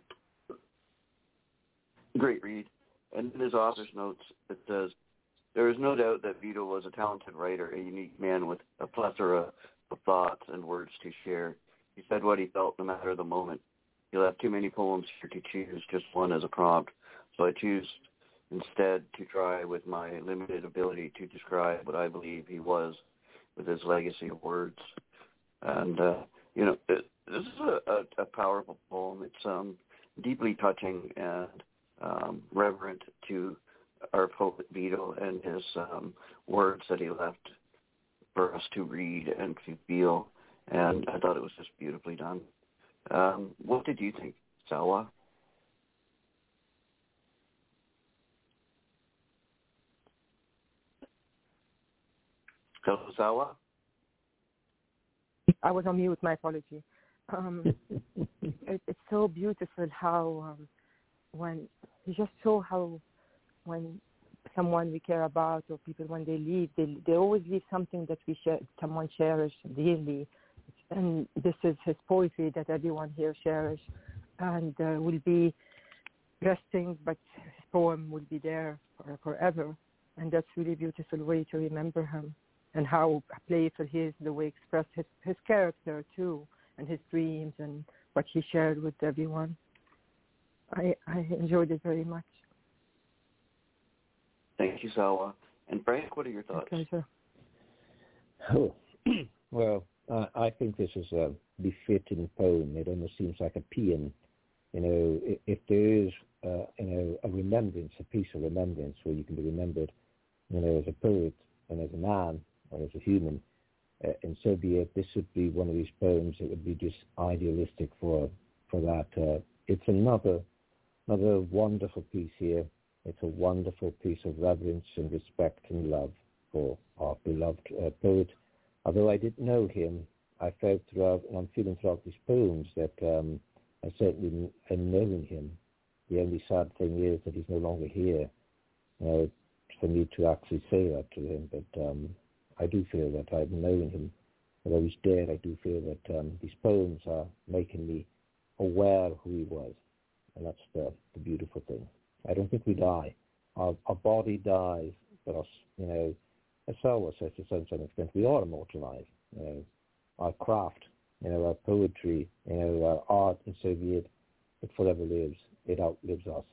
Great read. And in his author's notes, it says, there is no doubt that Vito was a talented writer, a unique man with a plethora of thoughts and words to share. He said what he felt no matter the moment. He left too many poems here to choose just one as a prompt, so I choose instead to try with my limited ability to describe what I believe he was with his legacy of words. And, uh, you know, it, this is a, a, a powerful poem. It's um, deeply touching and um, reverent to our poet Vito and his um, words that he left for us to read and to feel. and I thought it was just beautifully done. Um, what did you think, Salwa? Hello, Salwa? I was on mute, my apology. Um, it, it's so beautiful how um, when you just show how when someone we care about or people when they leave, they they always leave something that we share, someone cherished dearly, and this is his poetry that everyone here cherishes, and uh, will be resting, but his poem will be there for, forever, and that's really a beautiful way to remember him, and how playful he is, the way he expressed his his character too, and his dreams and what he shared with everyone. I I enjoyed it very much. Thank you, Salwa. And Frank, what are your thoughts? My pleasure. Oh, well, uh, I think this is a befitting poem. It almost seems like a paean. You know, if, if there is, uh, you know, a remembrance, a piece of remembrance where you can be remembered, you know, as a poet and as a man or as a human, uh, and so be it. This would be one of these poems that would be just idealistic for for that. Uh, it's another another wonderful piece here. It's a wonderful piece of reverence and respect and love for our beloved uh, poet. Although I didn't know him, I felt throughout, and I'm feeling throughout these poems that um, I certainly am knowing him. The only sad thing is that he's no longer here uh, for me to actually say that to him. But um, I do feel that I've known him. Although he's dead, I do feel that um, these poems are making me aware of who he was. And that's the, the beautiful thing. I don't think we die. Our, our body dies, but us, you know, as Salwa says to some, some extent, we are immortalized. You know, our craft, you know, our poetry, you know, our art and so be it, it forever lives. It outlives us.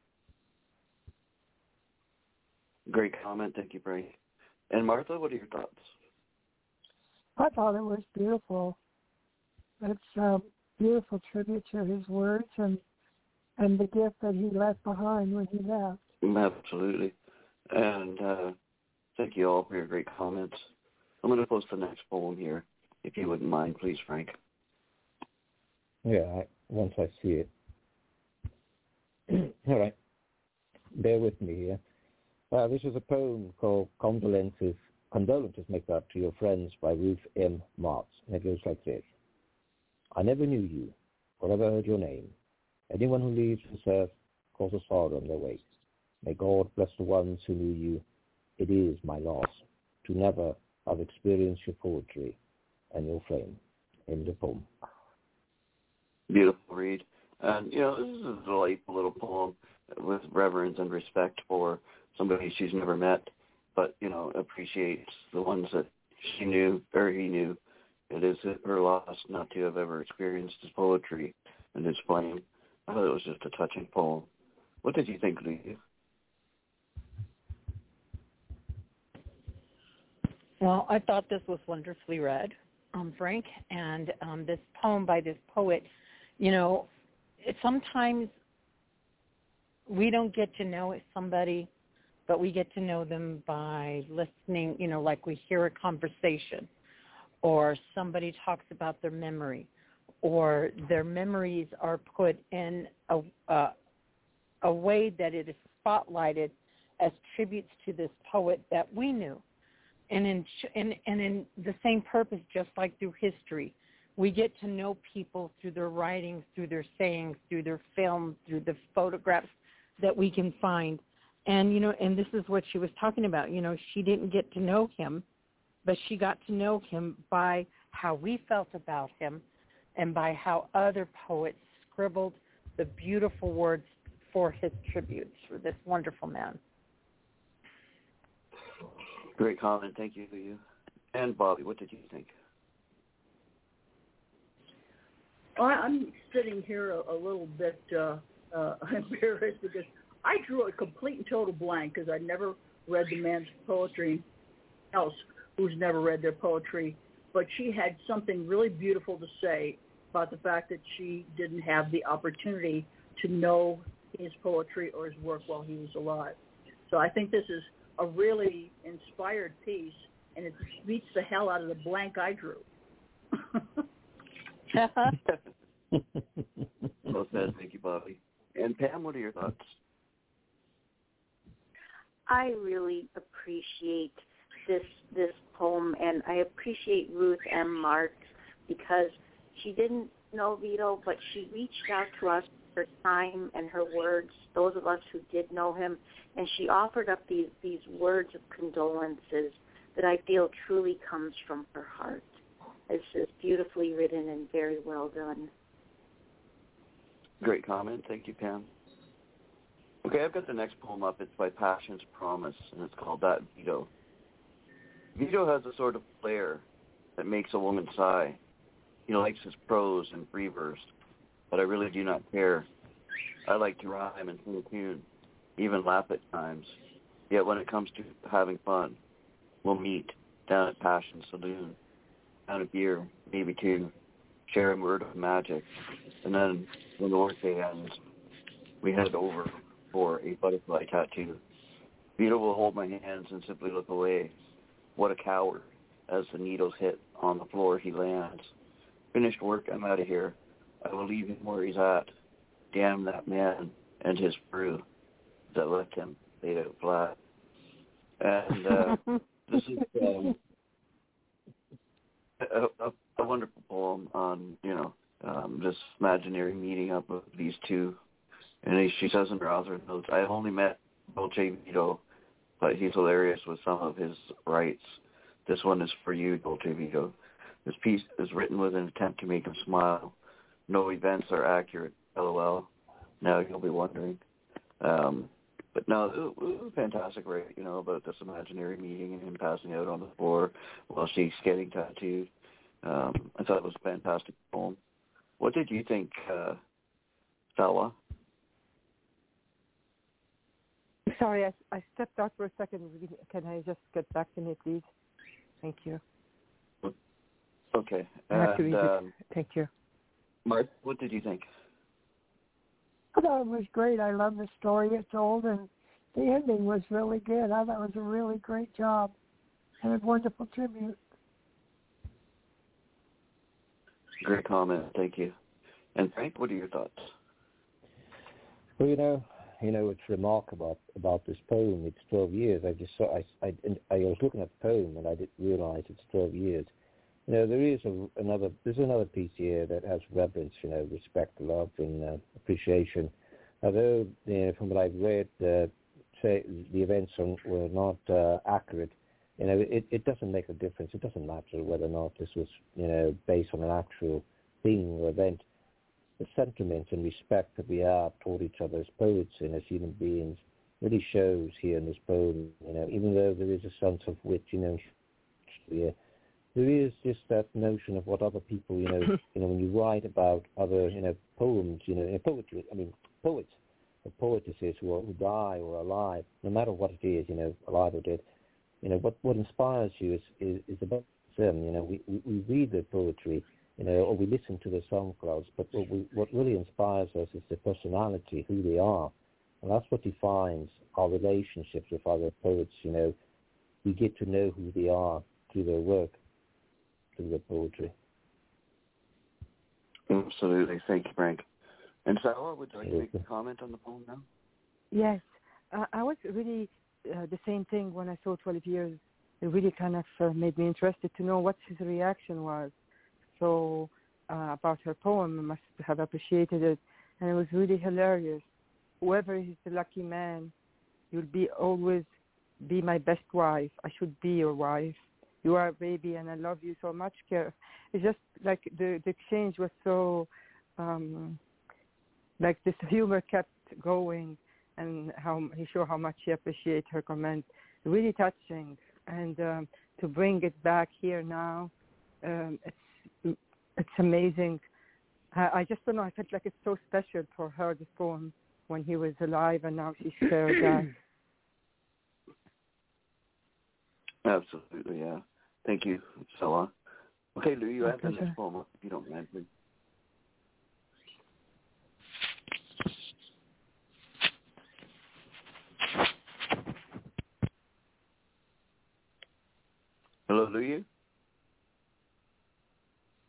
Great comment. Thank you, Frank. And Martha, what are your thoughts? I thought it was beautiful. It's a beautiful tribute to his words and and the gift that he left behind when he left. Absolutely. And uh, thank you all for your great comments. I'm going to post the next poem here, if you wouldn't mind, please, Frank. Yeah, I, once I see it. All right. Bear with me here. Uh, this is a poem called Condolences, Condolences Make That to Your Friends by Ruth M. Martz. And it goes like this. I never knew you, or ever heard your name. Anyone who leaves this earth causes sorrow on their way. May God bless the ones who knew you. It is my loss to never have experienced your poetry and your flame. End of poem. Beautiful read. And, you know, this is a delightful little poem with reverence and respect for somebody she's never met, but, you know, appreciates the ones that she knew or he knew. It is her loss not to have ever experienced his poetry and his flame. I thought it was just a touching poem. What did you think, Lee? Well, I thought this was wonderfully read, um, Frank, and um, this poem by this poet, you know, it, sometimes we don't get to know somebody, but we get to know them by listening, you know, like we hear a conversation or somebody talks about their memory, or their memories are put in a, uh, a way that it is spotlighted as tributes to this poet that we knew. And in, and, and in the same purpose, just like through history, we get to know people through their writings, through their sayings, through their films, through the photographs that we can find. And, you know, and this is what she was talking about. You know, she didn't get to know him, but she got to know him by how we felt about him and by how other poets scribbled the beautiful words for his tributes for this wonderful man. Great comment. Thank you, Lee. And Bobby, what did you think? I'm sitting here a, a little bit uh, uh, embarrassed because I drew a complete and total blank because I never read the man's poetry, else who's never read their poetry, but she had something really beautiful to say about the fact that she didn't have the opportunity to know his poetry or his work while he was alive. So I think this is a really inspired piece, and it beats the hell out of the blank I drew. Well said. Thank you, Bobby. And Pam, what are your thoughts? I really appreciate this this poem, and I appreciate Ruth M. Marks because she didn't know Vito, but she reached out to us her time and her words, those of us who did know him, and she offered up these, these words of condolences that I feel truly comes from her heart. It's just beautifully written and very well done. Great comment. Thank you, Pam. Okay, I've got the next poem up. It's by Passion's Promise, and it's called That Vito. Vito has a sort of flair that makes a woman sigh. He likes his prose and free verse, but I really do not care. I like to rhyme and sing a tune, even laugh at times. Yet when it comes to having fun, we'll meet down at Passion Saloon, down a beer, maybe two, share a word of magic, and then when the workday ends, we head over for a butterfly tattoo. Vito will hold my hands and simply look away. What a coward. As the needles hit on the floor, he lands. Finished work, I'm out of here. I will leave him where he's at. Damn that man and his brew that left him laid out flat. And uh, this is um, a, a, a wonderful poem on, you know, um, this imaginary meeting up of these two. And she says in her author notes, I have only met Dolce Vito, but he's hilarious with some of his rights. This one is for you, Dolce Vito. This piece is written with an attempt to make him smile. No events are accurate, LOL. Now you'll be wondering. Um, but no, it was fantastic, right? You know, about this imaginary meeting and him passing out on the floor while she's getting tattooed. Um, I thought it was a fantastic poem. What did you think, uh, Salwa? Sorry, I, I stepped out for a second. Can I just get back to me, please? Thank you. Okay. I have to And, read it. um, Thank you. Mark, what did you think? I thought it was great. I love the story it told, and the ending was really good. I thought it was a really great job and a wonderful tribute. Great comment. Thank you. And Frank, what are your thoughts? Well, you know, you know, it's remarkable about this poem. It's twelve years. I just saw, I, I, I was looking at the poem and I didn't realize it's twelve years. You know, there is a, another, there's another piece here that has reverence, you know, respect, love, and uh, appreciation. Although, you know, from what I've read, uh, say the events are, were not uh, accurate, you know, it, it doesn't make a difference. It doesn't matter whether or not this was, you know, based on an actual thing or event. The sentiment and respect that we have toward each other as poets and as human beings really shows here in this poem. You know, even though there is a sense of wit, you know, yeah, there is just that notion of what other people, you know, you know, when you write about other, you know, poems, you know, in poetry, I mean, poets or poetesses who, are, who die or are alive, no matter what it is, you know, alive or dead, you know, what, what inspires you is, is, is about them. You know, we, we, we read their poetry, you know, or we listen to their song clouds, but what, we, what really inspires us is their personality, who they are. And that's what defines our relationships with other poets, you know. We get to know who they are through their work, through their poetry. Absolutely. Thank you, Frank. And Salwa, would you like to make a comment on the poem now? Yes. Uh, I was really uh, the same thing when I saw twelve years. It really kind of uh, made me interested to know what his reaction was. So uh, about her poem, I must have appreciated it. And it was really hilarious. Whoever is the lucky man, you'll be always be my best wife. I should be your wife. You are a baby, and I love you so much. Care. It's just like the, the exchange was so, um, like this humor kept going, and how he showed how much he appreciated her comment. Really touching, and um, to bring it back here now, um, it's it's amazing. I, I just don't know. I felt like it's so special for her, this poem, when he was alive, and now she's shared that. Absolutely, yeah. Thank you, Salwa. Okay, Lou, you have the next poem up, if you don't mind, please. Hello, Lou, you?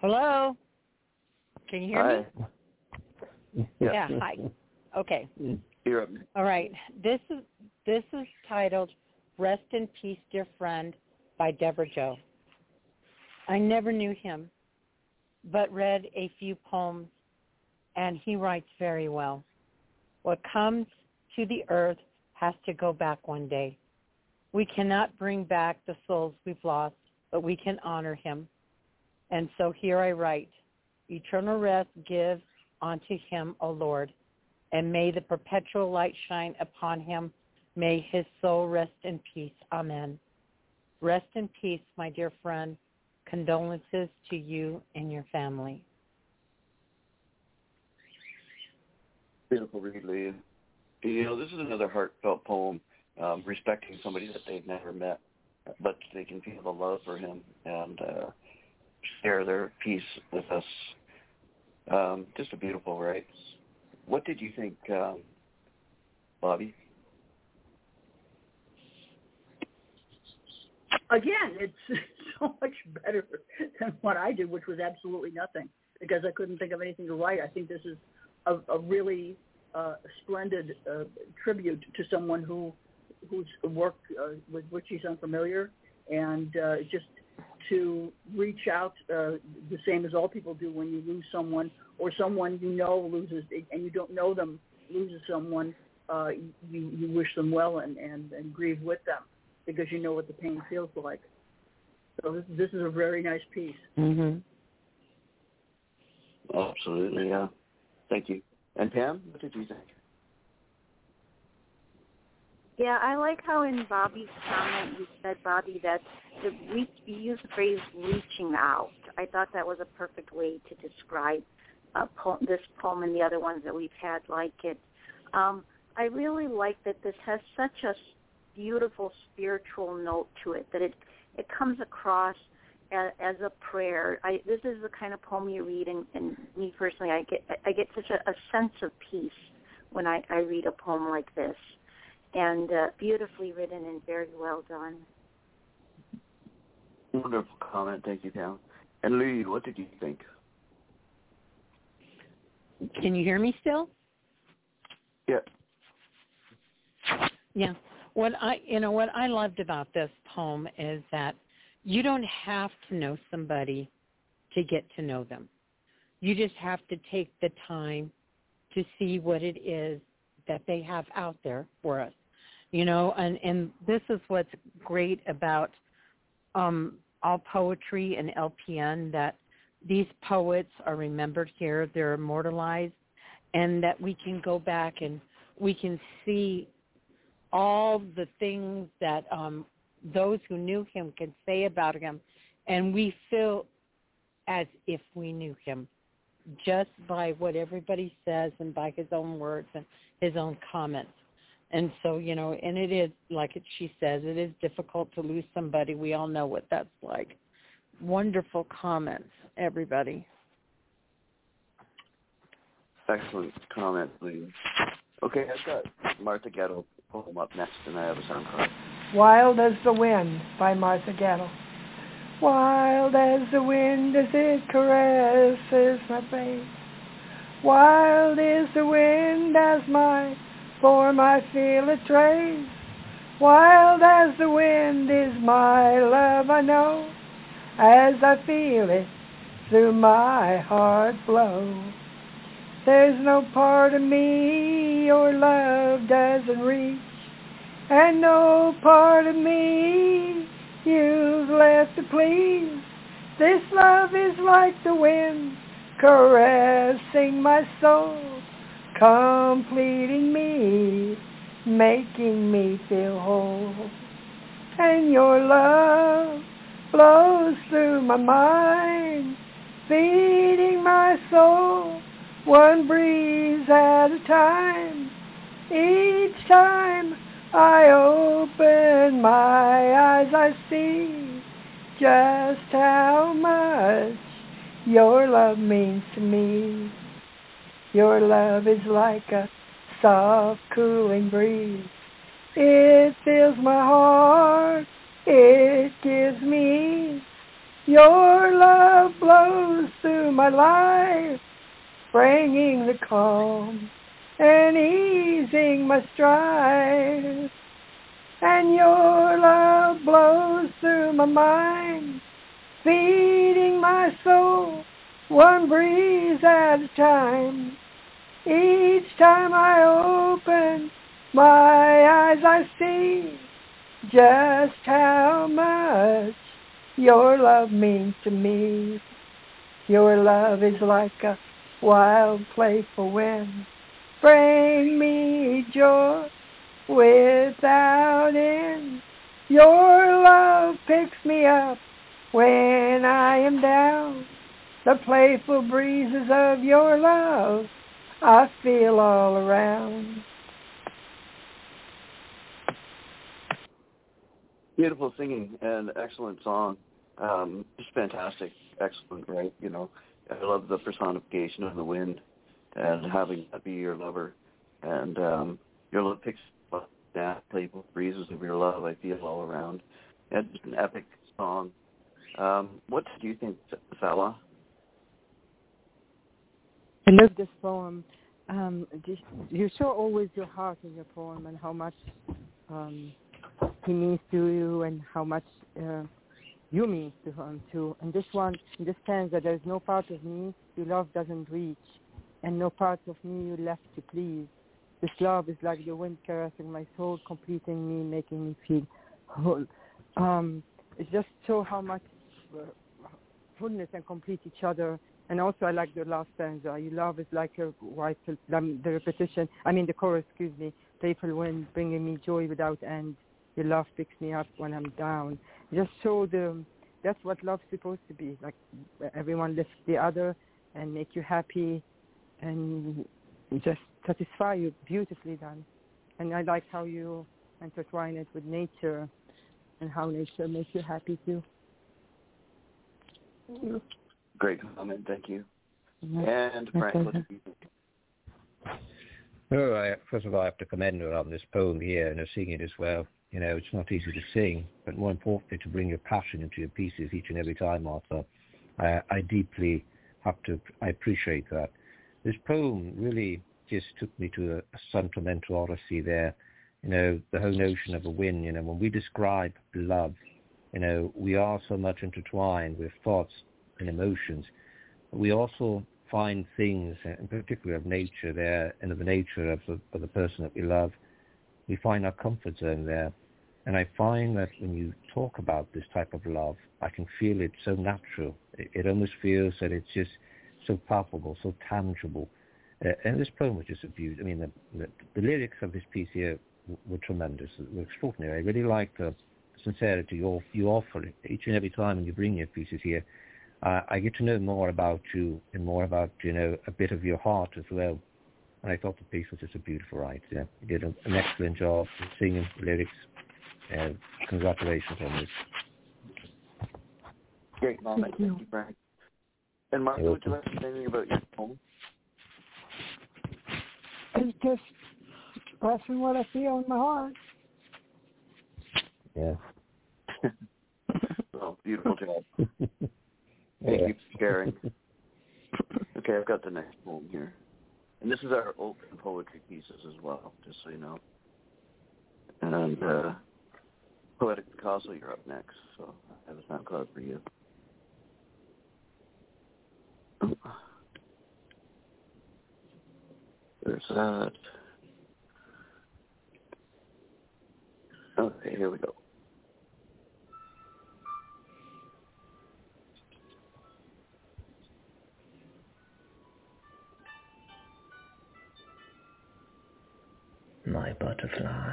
Hello? Can you hear hi. me? Yeah. Yeah, hi. Okay. You're up. All right. This is this is titled Rest in Peace, Dear Friend by Deborah Joe. I never knew him, but read a few poems, and he writes very well. What comes to the earth has to go back one day. We cannot bring back the souls we've lost, but we can honor him. And so here I write, eternal rest give unto him, O Lord, and may the perpetual light shine upon him. May his soul rest in peace. Amen. Rest in peace, my dear friend. Condolences to you and your family. Beautiful read, Lee. You know, this is another heartfelt poem, um, respecting somebody that they've never met, but they can feel the love for him and uh, share their peace with us. Um, just a beautiful write. What did you think, um, Bobby? Again, it's so much better than what I did, which was absolutely nothing, because I couldn't think of anything to write. I think this is a, a really uh, splendid uh, tribute to someone who whose work uh, with which he's unfamiliar, and uh, just to reach out uh, the same as all people do when you lose someone, or someone you know loses, and you don't know them, loses someone, uh, you, you wish them well and, and, and grieve with them, because you know what the pain feels like. So this, this is a very nice piece. Mm-hmm. Absolutely, yeah. Thank you. And Pam, what did you think? Yeah, I like how in Bobby's comment you said, Bobby, that the reach, you used the phrase reaching out. I thought that was a perfect way to describe uh, po- this poem and the other ones that we've had like it. Um, I really like that this has such a beautiful spiritual note to it, that it, it comes across as, as a prayer. I, this is the kind of poem you read, and, and me personally, I get I get such a, a sense of peace when I, I read a poem like this. And uh, beautifully written and very well done. Wonderful comment. Thank you, Pam. And Lee, what did you think? Can you hear me still? Yeah. Yeah. What I, you know, what I loved about this poem is that you don't have to know somebody to get to know them. You just have to take the time to see what it is that they have out there for us. You know, and, and this is what's great about um, all poetry and L P N, that these poets are remembered here, they're immortalized, and that we can go back and we can see all the things that um, those who knew him can say about him, and we feel as if we knew him just by what everybody says and by his own words and his own comments. And so, you know, and it is, like it, she says, it is difficult to lose somebody. We all know what that's like. Wonderful comments, everybody. Excellent comment, Lee. Okay, I've got Martha Gettle poem up next, and I have a sound card. Wild as the Wind by Martha Gettle. Wild as the wind as it caresses my face. Wild is the wind as my form I feel a trace. Wild as the wind is my love, I know, as I feel it through my heart flow. There's no part of me your love doesn't reach, and no part of me you've left to please. This love is like the wind caressing my soul, completing me, making me feel whole. And your love blows through my mind, feeding my soul, one breeze at a time. Each time I open my eyes, I see just how much your love means to me. Your love is like a soft, cooling breeze. It fills my heart, it gives me ease. Your love blows through my life, bringing the calm and easing my strife. And your love blows through my mind, feeding my soul one breeze at a time. Each time I open my eyes, I see just how much your love means to me. Your love is like a wild, playful wind. Bring me joy without end. Your love picks me up when I am down. The playful breezes of your love I feel all around. Beautiful singing and excellent song. Um, just fantastic, excellent, right? You know, I love the personification of the wind and having that be your lover. And um, your love picks up that playful breezes of your love I feel all around. It's just an epic song. Um, what do you think, Salah? I love this poem. Um, just, you show always your heart in your poem and how much um, he means to you and how much uh, you mean to him too. And this one, in this stanza, there is no part of me your love doesn't reach, and no part of me you left to please. This love is like the wind caressing my soul, completing me, making me feel whole. Um, it's just show how much uh, fullness and complete each other. And also I like the last stanza. Your love is like a white, um, the repetition, I mean the chorus, excuse me, playful wind bringing me joy without end. Your love picks me up when I'm down. Just show the, that's what love's supposed to be. Like everyone lifts the other and make you happy and just satisfy you. Beautifully done. And I like how you intertwine it with nature and how nature makes you happy too. Great comment, thank you. Yeah. And Frank, what do you think? Oh, I, first of all, I have to commend her on this poem here and her singing it as well. You know, it's not easy to sing, but more importantly, to bring your passion into your pieces each and every time, Martha. I, I deeply have to, I appreciate that. This poem really just took me to a, a sentimental odyssey there. You know, the whole notion of a wind, you know, when we describe love, you know, we are so much intertwined with thoughts and emotions. But we also find things, in particular of nature there, and of the nature of the, of the person that we love. We find our comfort zone there. And I find that when you talk about this type of love, I can feel it so natural. It, it almost feels that it's just so palpable, so tangible. Uh, and this poem was just a beauty. I mean, the, the, the lyrics of this piece here were tremendous, were extraordinary. I really like the sincerity you, you offer each and every time when you bring your pieces here. Uh, I get to know more about you and more about, you know, a bit of your heart as well. And I thought the piece was just a beautiful write. Yeah, you did an excellent job singing lyrics. Uh, congratulations on this. Great moment. Thank you, Thank you Frank. And Martha, would you like to say anything about your poem? It's just expressing what I feel in my heart. Yeah. Well, beautiful job. Thank yeah. you for sharing. Okay, I've got the next poem here. And this is our open poetry pieces as well, just so you know. And uh, Poetic Picasso, you're up next, so I have a sound card for you. There's that. Okay, here we go. My butterfly,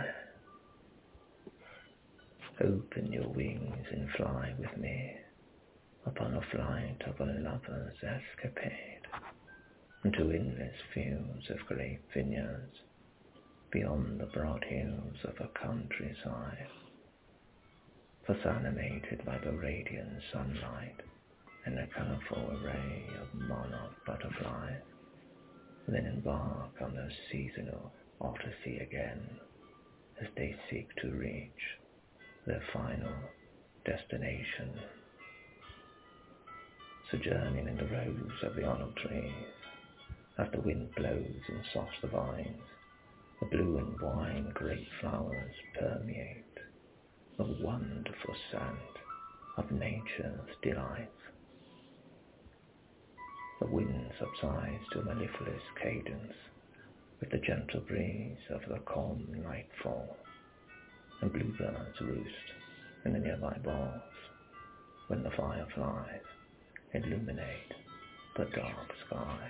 open your wings and fly with me upon a flight of a lover's escapade into endless fields of grape vineyards beyond the broad hills of a countryside, thus animated by the radiant sunlight and a colorful array of monarch butterflies, then embark on their seasonal odyssey again as they seek to reach their final destination. sojourning in the rows of the olive trees. As the wind blows and softs the vines, the blue and wine grape flowers permeate the wonderful scent of nature's delight. The wind subsides to a mellifluous cadence with the gentle breeze of the calm nightfall, and bluebirds roost in the nearby boughs when the fireflies illuminate the dark sky.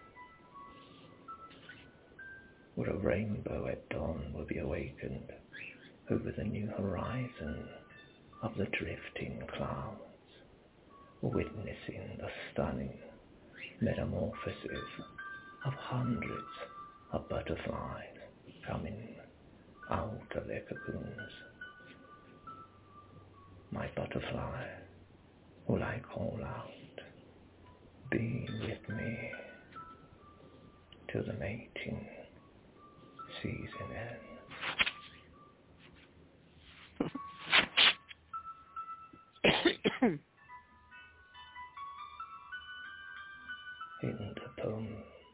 Where a rainbow at dawn will be awakened over the new horizon of the drifting clouds, witnessing the stunning metamorphosis of hundreds of butterflies coming out of their cocoons. My butterfly, will I call out, be with me till the mating season ends. In the poem.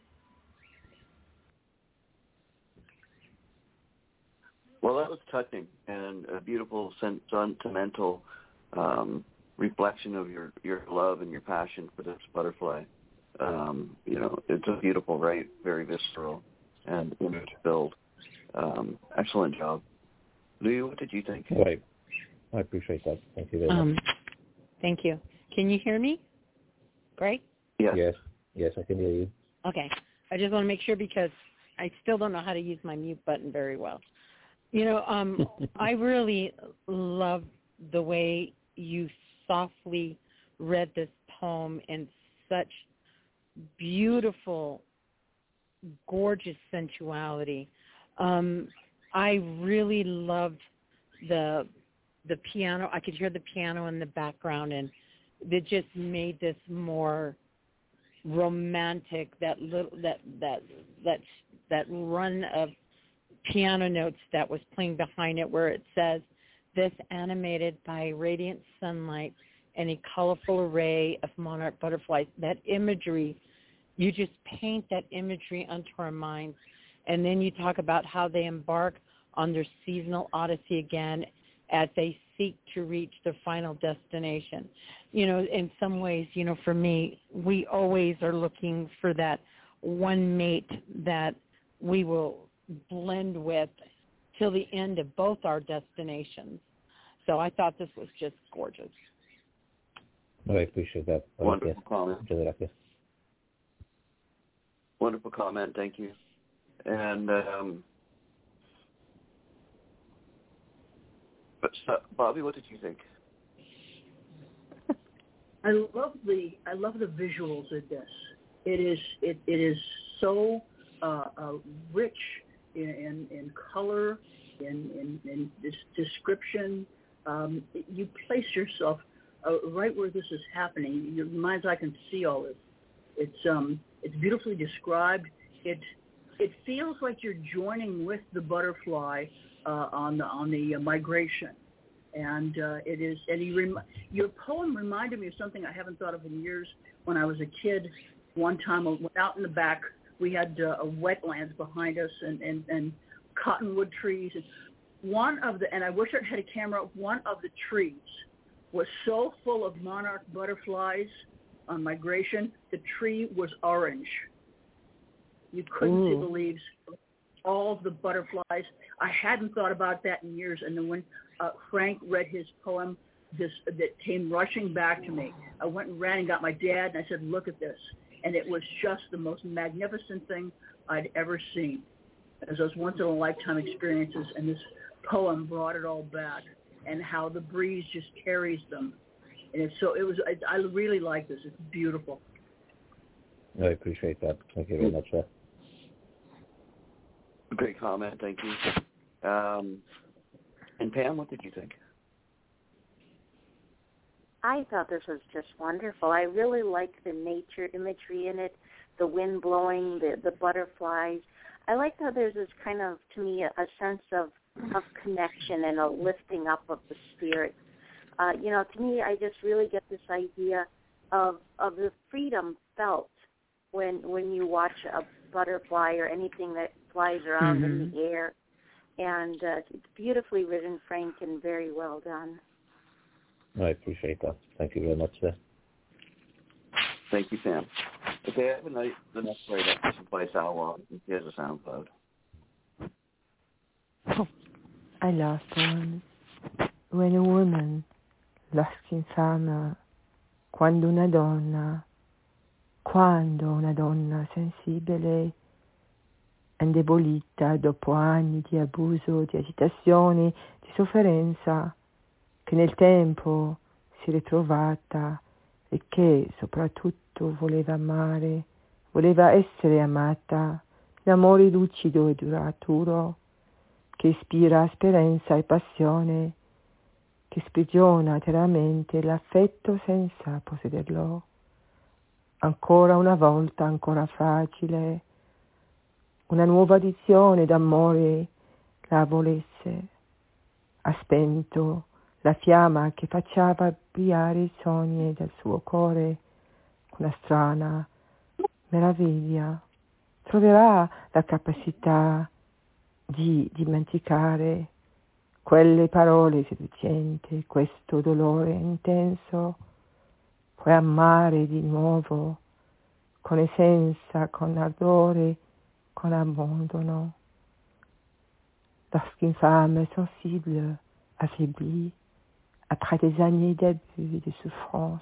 Well, that was touching and a beautiful, sentimental um, reflection of your, your love and your passion for this butterfly. Um, you know, it's a beautiful, right? Very visceral and image-filled. Um, excellent job. Lou, what did you think? Right. I appreciate that. Thank you very um, much. Thank you. Can you hear me? Great? Yes. Yes. Yes, I can hear you. Okay. I just want to make sure because I still don't know how to use my mute button very well. You know, um, I really love the way you softly read this poem in such beautiful, gorgeous sensuality. Um, I really loved the the piano. I could hear the piano in the background, and it just made this more romantic. That little that that that that run of piano notes that was playing behind it, where it says, "This animated by radiant sunlight and a colorful array of monarch butterflies." That imagery, you just paint that imagery onto our minds, and then you talk about how they embark on their seasonal odyssey again as they seek to reach their final destination. You know, in some ways, you know, for me, we always are looking for that one mate that we will blend with till the end of both our destinations. So I thought this was just gorgeous. I appreciate that. Wonderful Yes. comment. Wonderful comment. Thank you. And um, but uh, Bobby, what did you think? I love the I love the visuals of this. It is it, it is so uh, uh, rich in, in, in color, in in, in this description. Um, you place yourself uh, right where this is happening. Your mind's eye can see all this. It's um it's beautifully described. It it feels like you're joining with the butterfly uh, on the on the uh, migration. And uh, it is, and he rem- your poem reminded me of something I haven't thought of in years. When I was a kid, one time out in the back, we had uh, a wetlands behind us and, and, and cottonwood trees. And one of the, and I wish I had a camera. One of the trees was so full of monarch butterflies on migration. The tree was orange. You couldn't Ooh. see the leaves. All of the butterflies. I hadn't thought about that in years. And then when uh, Frank read his poem, this that came rushing back to me, I went and ran and got my dad, and I said, "Look at this." And it was just the most magnificent thing I'd ever seen. As those once-in-a-lifetime experiences, and this poem brought it all back, and how the breeze just carries them. And it's so it was. I, I really like this. It's beautiful. I appreciate that. Thank you very much, sir. Great comment. Thank you. Um, and Pam, what did you think? I thought this was just wonderful. I really liked the nature imagery in it, the wind blowing, the, the butterflies. I like how there's this kind of, to me, a, a sense of, of connection and a lifting up of the spirit. Uh, you know, to me, I just really get this idea of of the freedom felt when when you watch a butterfly or anything that flies around mm-hmm. in the air. And uh, it's beautifully written, Frank, and very well done. I appreciate that. Thank you very much, sir. Thank you, Sam. Okay, I have a nice, the next write-up is by Salwa. He has a SoundCloud. Oh, I love poems. When a woman lost in fame, quando una donna, quando una donna sensibile, indebolita dopo anni di abuso, di agitazione, di sofferenza, che nel tempo si è ritrovata e che soprattutto voleva amare, voleva essere amata, l'amore lucido e duraturo, che ispira speranza e passione, che sprigiona teramente l'affetto senza possederlo. Ancora una volta, ancora fragile, una nuova edizione d'amore la volesse. Ha spento la fiamma che faceva brillare i sogni del suo cuore con una strana meraviglia. Troverà la capacità di dimenticare quelle parole seducenti, questo dolore intenso. Puoi amare di nuovo con essenza, con ardore, con abandon. Lorsqu'une femme est sensible, affaiblie, après des années d'abus et de souffrance,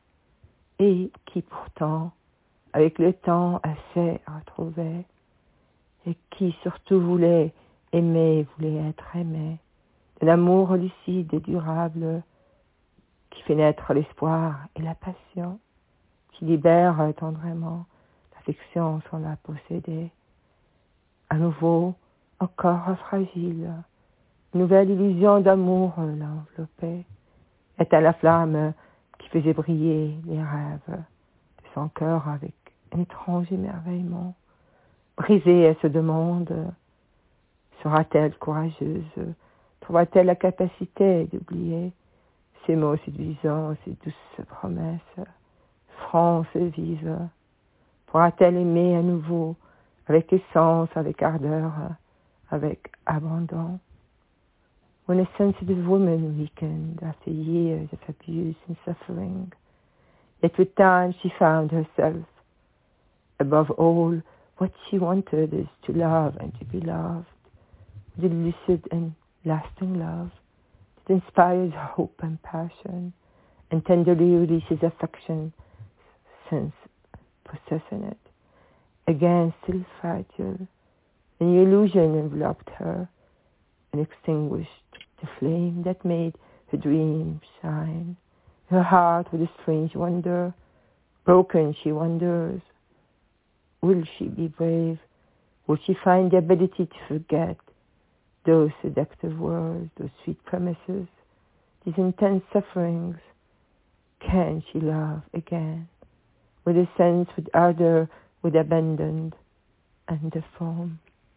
et qui pourtant, avec le temps, a s'est retrouvée, et qui surtout voulait aimer, voulait être aimée, de l'amour lucide et durable, qui fait naître l'espoir et la passion, qui libère tendrement l'affection sans la posséder. À nouveau, encore fragile, une nouvelle illusion d'amour l'enveloppait, était la flamme qui faisait briller les rêves de son cœur avec un étrange émerveillement. Brisée, elle se demande, sera-t-elle courageuse, trouvera-t-elle la capacité d'oublier ces mots séduisants, ces douces promesses, franches et vives? Pourra-t-elle aimer à nouveau avec essence, avec ardeur, avec abandon? When a sensitive woman weakened after years of abuse and suffering, yet with time she found herself. Above all, what she wanted is to love and to be loved, with a lucid and lasting love that inspires hope and passion, and tenderly releases affection since possessing it. Again, still fragile, a new illusion enveloped her and extinguished the flame that made her dream shine. Her heart with a strange wonder, broken she wonders, will she be brave? Will she find the ability to forget those seductive words, those sweet promises, these intense sufferings? Can she love again? With a sense, with ardor, with abandon and the form.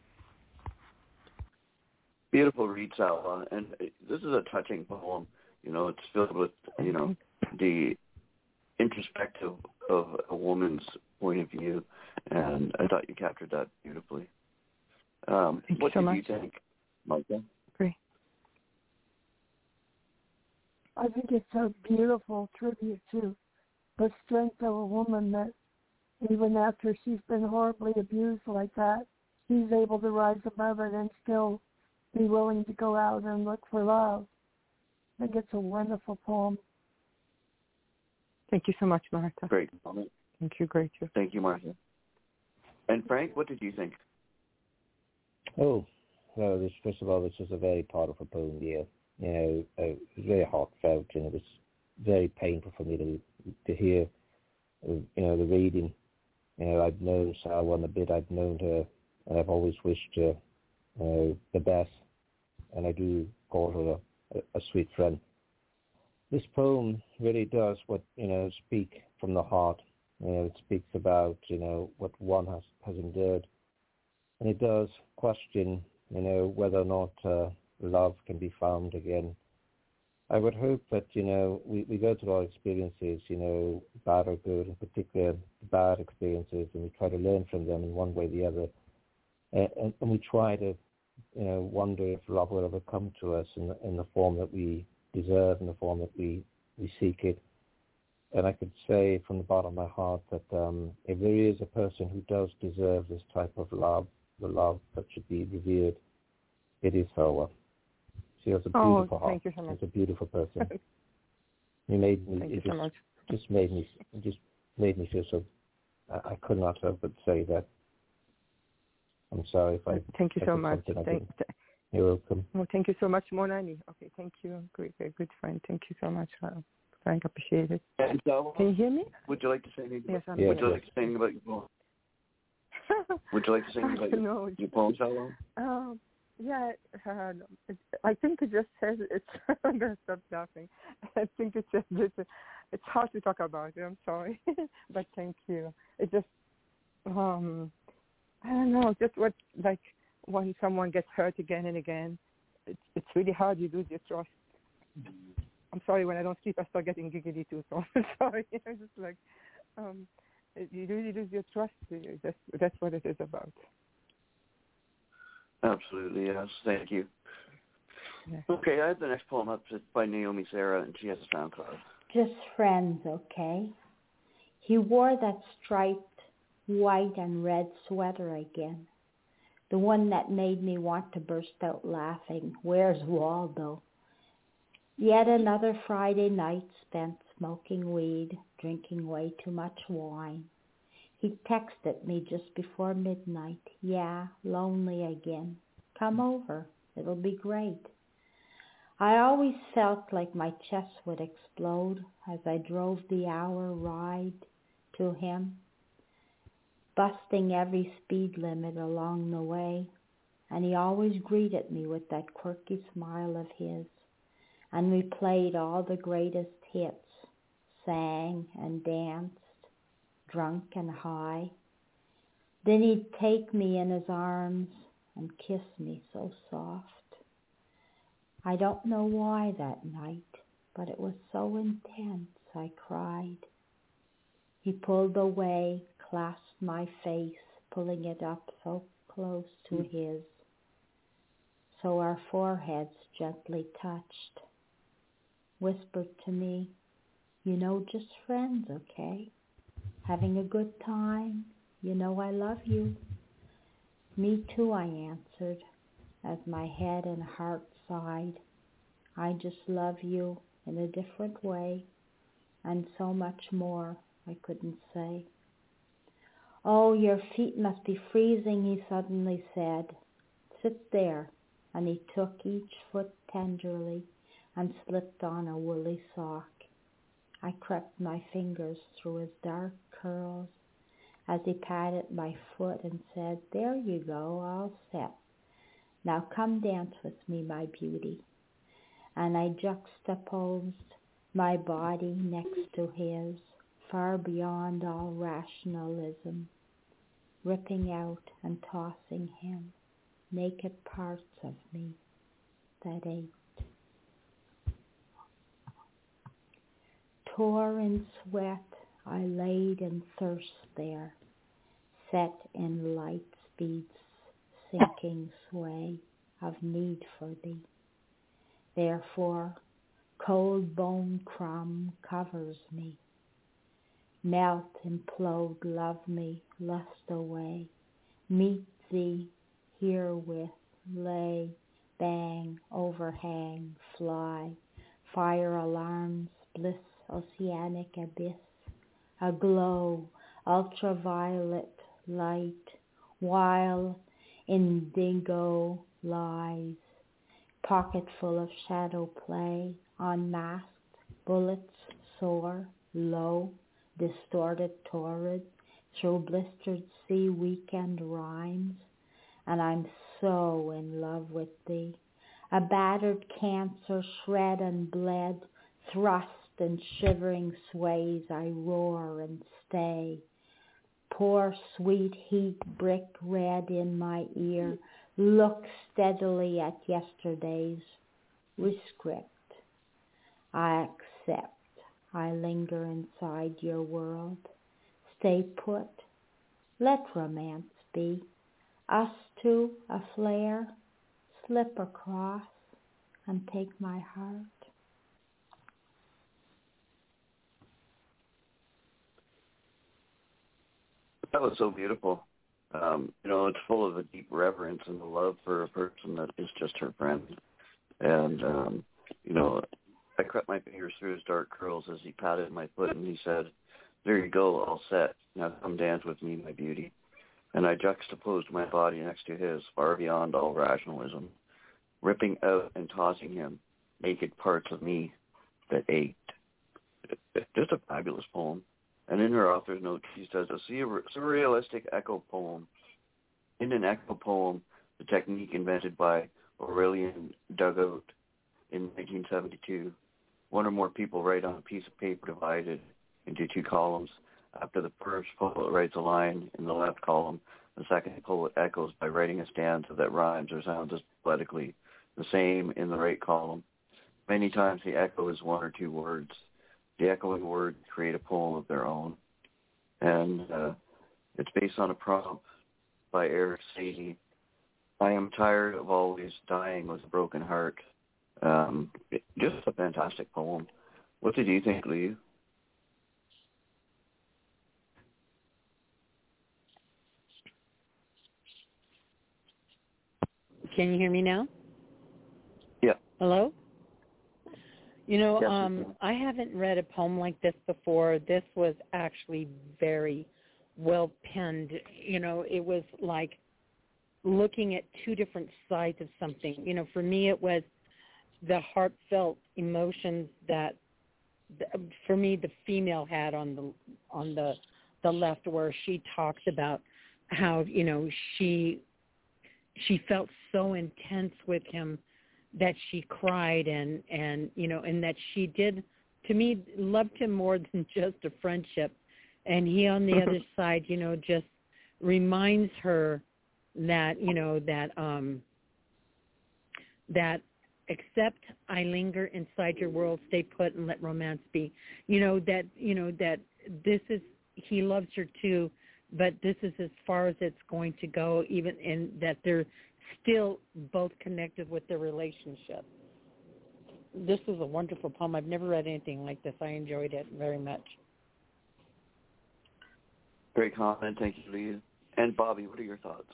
Beautiful read, Salwa, and this is a touching poem. You know, it's filled with, you know, the introspective of a woman's point of view, and I thought you captured that beautifully. Um, Thank what you so did much. you think, Micah? Great. I think it's a beautiful tribute to the strength of a woman that even after she's been horribly abused like that, she's able to rise above it and still be willing to go out and look for love. I think it's a wonderful poem. Thank you so much, Martha. Great comment. Thank you, great. Thank you, Martha. And Frank, what did you think? Oh, well, this, first of all, this was a very powerful poem, yeah. You know, uh, it was very heartfelt, and it was very painful for me to to hear, uh, you know, the reading. You know, I've known Salwa a bit, I've known her, and I've always wished her uh, the best, and I do call her a, a, a sweet friend. This poem really does what, you know, speak from the heart. You know, it speaks about, you know, what one has, has endured. And it does question, you know, whether or not uh, love can be found again I would hope that, you know, we, we go through our experiences, you know, bad or good, in particular bad experiences, and we try to learn from them in one way or the other. Uh, and, and we try to, you know, wonder if love will ever come to us in the, in the form that we deserve, in the form that we, we seek it. And I could say from the bottom of my heart that um, if there is a person who does deserve this type of love, the love that should be revered, it is Hawa. She has a beautiful oh, heart. Thank you so much. She's a beautiful person. You made me. Thank it you just, so much. just made me. It just made me feel so. I, I could not help but say that. I'm sorry if I. Thank you I so did much. something I Thank, didn't. You're welcome. oh, thank you so much, Monani. Okay, thank you. Great, great, good friend. Thank you so much, Frank. Appreciate it. And so, can you hear me? Would you like to say anything? Yes, I'm yes, Would you yes. like to say anything about your poem? Would you like to say anything about no. your, your poems, Hawa? Um, yeah, uh, it, I think it just says it's. I'm gonna stop laughing. I think it says it's, it's hard to talk about it. I'm sorry, but thank you. It just, um, I don't know, just what like when someone gets hurt again and again, it's it's really hard. You lose your trust. I'm sorry, when I don't sleep, I start getting giggly too. So I'm sorry. I'm just like, um, you really lose your trust. That's that's what it is about. Absolutely, yes. Thank you. Yeah. Okay, I have the next poem up. It's by Naomi Sarah, and she has a SoundCloud. Just friends, okay? He wore that striped white and red sweater again. The one that made me want to burst out laughing. Where's Waldo? Yet another Friday night spent smoking weed, drinking way too much wine. He texted me just before midnight. Yeah, lonely again. Come over. It'll be great. I always felt like my chest would explode as I drove the hour ride to him, busting every speed limit along the way. And he always greeted me with that quirky smile of his. And we played all the greatest hits, sang and danced, drunk and high. Then he'd take me in his arms and kiss me so soft. I don't know why that night, but it was so intense I cried. He pulled away, clasped my face, pulling it up so close to his, so our foreheads gently touched. Whispered to me, you know, just friends, okay? Having a good time. You know I love you. Me too, I answered, as my head and heart sighed. I just love you in a different way, and so much more I couldn't say. Oh, your feet must be freezing, he suddenly said. Sit there, and he took each foot tenderly and slipped on a woolly sock. I crept my fingers through his dark curls as he patted my foot and said, there you go, all set. Now come dance with me, my beauty. And I juxtaposed my body next to his, far beyond all rationalism, ripping out and tossing him naked parts of me that ached. Tore in sweat, I laid in thirst there, set in light speed's sinking sway of need for thee. Therefore, cold bone crumb covers me. Melt, implode, love me, lust away. Meet thee herewith, lay, bang, overhang, fly. Fire alarms, bliss, oceanic abyss. Aglow, ultraviolet light, while indigo lies. Pocket full of shadow play, unmasked, bullets soar, low, distorted, torrid, through blistered sea weekend rhymes, and I'm so in love with thee. A battered cancer shred and bled, thrust and shivering sways, I roar and stay. Pour sweet heat brick red in my ear, look steadily at yesterday's rescript. I accept. I linger inside your world. Stay put. Let romance be. Us two, a flare. Slip across and take my heart. That was so beautiful. Um, you know, it's full of a deep reverence and a love for a person that is just her friend. And, um, you know, I crept my fingers through his dark curls as he patted my foot and he said, "There you go, all set. Now come dance with me, my beauty." And I juxtaposed my body next to his, far beyond all rationalism, ripping out and tossing him naked parts of me that ached. Just a fabulous poem. And in her author's note, she says, a surrealistic echo poem. In an echo poem, the technique invented by Aurelian Dugout in nineteen seventy-two, one or more people write on a piece of paper divided into two columns. After the first poet writes a line in the left column, the second poet echoes by writing a stanza that rhymes or sounds as poetically the same in the right column. Many times the echo is one or two words. The echoing words create a poem of their own. And uh, it's based on a prompt by Eric Satie. I am tired of always dying with a broken heart. Um, it, just a fantastic poem. What did you think, Lee? Can you hear me now? Yeah. Hello? You know, yes, um, I haven't read a poem like this before. This was actually very well penned. You know, it was like looking at two different sides of something. You know, for me it was the heartfelt emotions that, for me, the female had on the on the the left, where she talks about how, you know, she she felt so intense with him that she cried, and, and, you know, and that she did, to me, loved him more than just a friendship. And he, on the other side, you know, just reminds her that, you know, that, um, that except I linger inside your world, stay put and let romance be. You know, that, you know, that this is, he loves her too, but this is as far as it's going to go, even in that they're still both connected with their relationship. This is a wonderful poem. I've never read anything like this. I enjoyed it very much. Great comment. Thank you, Lee. And Bobby, what are your thoughts?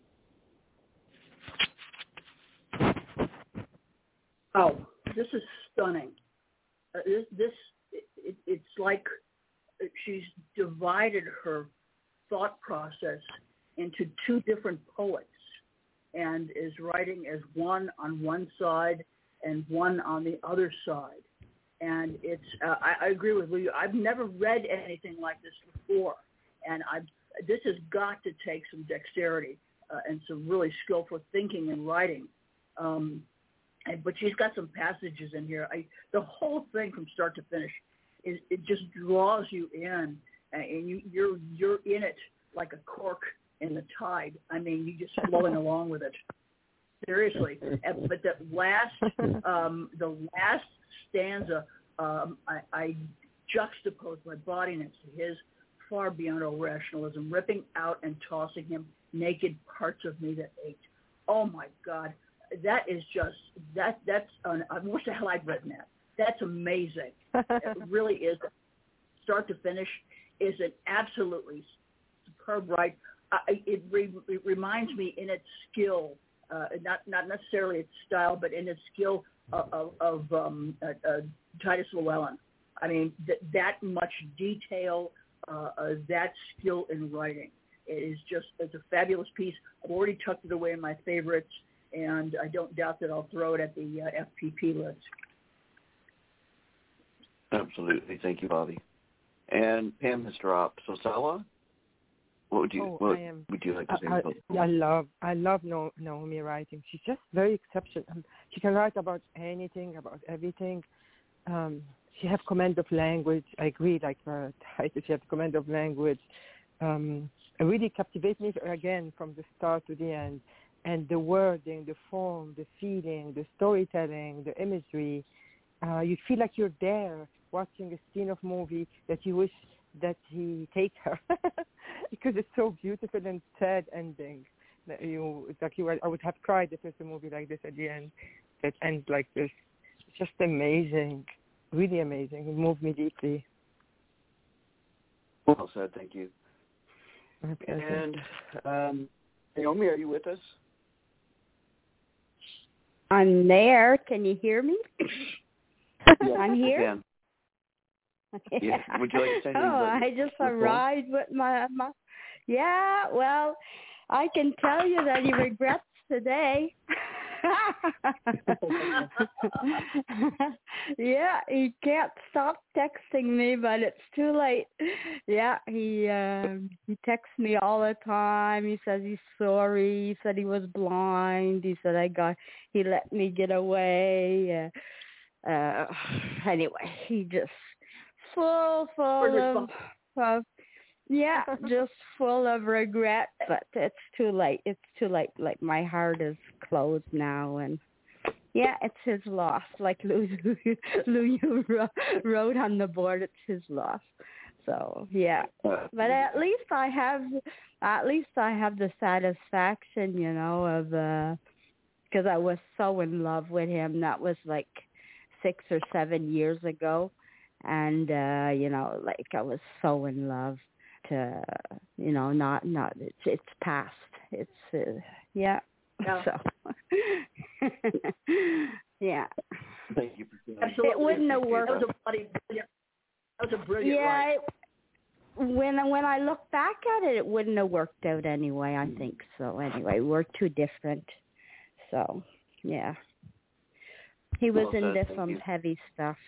Oh, this is stunning. Uh, this, this it, it's like she's divided her thought process into two different poets and is writing as one on one side and one on the other side. And it's, uh, I, I agree with Lou. I've never read anything like this before. And I've, this has got to take some dexterity uh, and some really skillful thinking and writing. Um, and, but she's got some passages in here. I, the whole thing from start to finish, is, it just draws you in, and you, you're you're in it like a cork in the tide. I mean, you're just flowing along with it. Seriously. But the last, um, the last stanza, um, I, I juxtaposed my body next to his, far beyond all rationalism, ripping out and tossing him naked parts of me that ached. Oh my God, that is just that. That's an, I wish the hell I'd written that. That's amazing. It really is, start to finish, is an absolutely superb write. I, it, re, it reminds me in its skill, uh, not not necessarily its style, but in its skill of, of, of um, uh, uh, Titus Llewellyn. I mean, th- that much detail, uh, uh, that skill in writing. It is just, it's a fabulous piece. I've already tucked it away in my favorites, and I don't doubt that I'll throw it at the uh, F P P list. Absolutely. Thank you, Bobby. And Pam has dropped. So, Sawa, what would you, oh, what I am, would you like to say I, about I, I love, I love Naomi writing. She's just very exceptional. She can write about anything, about everything. Um, she has command of language. I agree, like uh, Titus, she has command of language. Um, it really captivates me again from the start to the end. And the wording, the form, the feeling, the storytelling, the imagery, uh, you feel like you're there watching a scene of movie that you wish that he take her because it's so beautiful and sad ending. That you, it's like you, I would have cried if there's a movie like this at the end that ends like this. It's just amazing, really amazing. It moved me deeply. Well said, thank you. Okay. And um, Naomi, are you with us? I'm there. Can you hear me? Yes, I'm here. You can. Yeah. Would you like to say anything? Oh, I just arrived with my, my. Yeah, well, I can tell you that he regrets today. Yeah, he can't stop texting me, but it's too late. Yeah, he um, he texts me all the time. He says he's sorry. He said he was blind. He said I got. He let me get away. Uh, uh, anyway, he just full full of, of yeah, just full of regret. But it's too late. It's too late. Like my heart is closed now, and yeah, it's his loss. Like Lou, Lou you wrote on the board, it's his loss. So yeah, but at least I have, at least I have the satisfaction, you know, of because uh, I was so in love with him. That was like six or seven years ago, and uh, you know, like I was so in love. To you know, not not it's it's past. It's uh, yeah. Yeah. So yeah. Thank you. Absolutely. It wouldn't have worked. That was a bloody brilliant. That was a brilliant Yeah. ride. It, when when I look back at it, it wouldn't have worked out anyway. I think so. Anyway, we're too different. So yeah. He was Well in said, this some you. heavy stuff.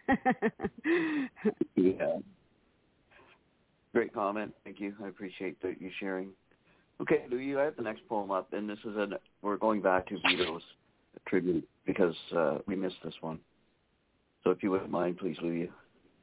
Yeah. Great comment. Thank you. I appreciate that you sharing. Okay, Louis, I have the next poem up, and this is a. We're going back to Vito's tribute because uh, we missed this one. So if you wouldn't mind, please, Louis.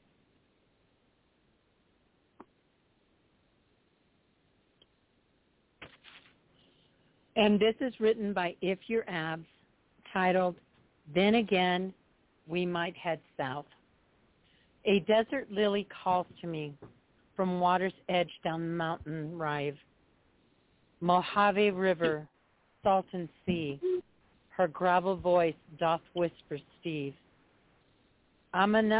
And this is written by If Your Abs, titled, Then Again, We Might Head South. A desert lily calls to me from water's edge down the mountain rive. Mojave River, Salton Sea, her gravel voice doth whisper Steve. Amana,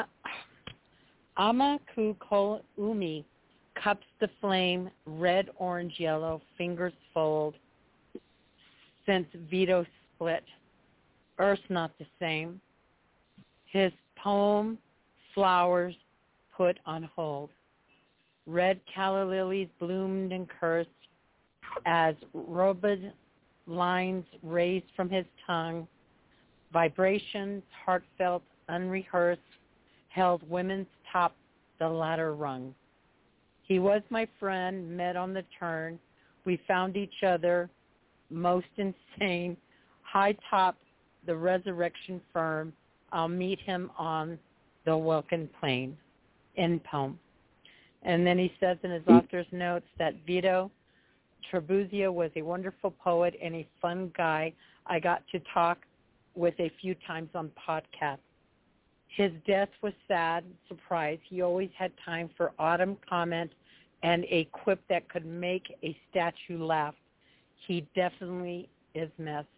Amakukoumi cups the flame, red, orange, yellow, fingers fold. Since Vito split, Earth's not the same. His poem, flowers, put on hold. Red calla lilies bloomed and cursed as robed lines raised from his tongue. Vibrations, heartfelt, unrehearsed, held women's top the ladder rung. He was my friend, met on the turn. We found each other, most insane, high top the resurrection firm. I'll meet him on the Welkin Plain. End poem. And then he says in his author's notes that Vito Trebuzio was a wonderful poet and a fun guy I got to talk with a few times on podcasts. His death was sad, surprise. He always had time for autumn comment and a quip that could make a statue laugh. He definitely is missed.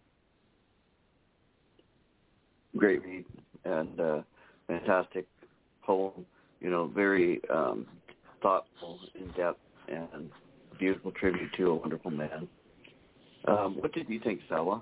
Great read and uh, fantastic poem. You know, very um, thoughtful, in-depth, and beautiful tribute to a wonderful man. Um, what did you think, Selwa?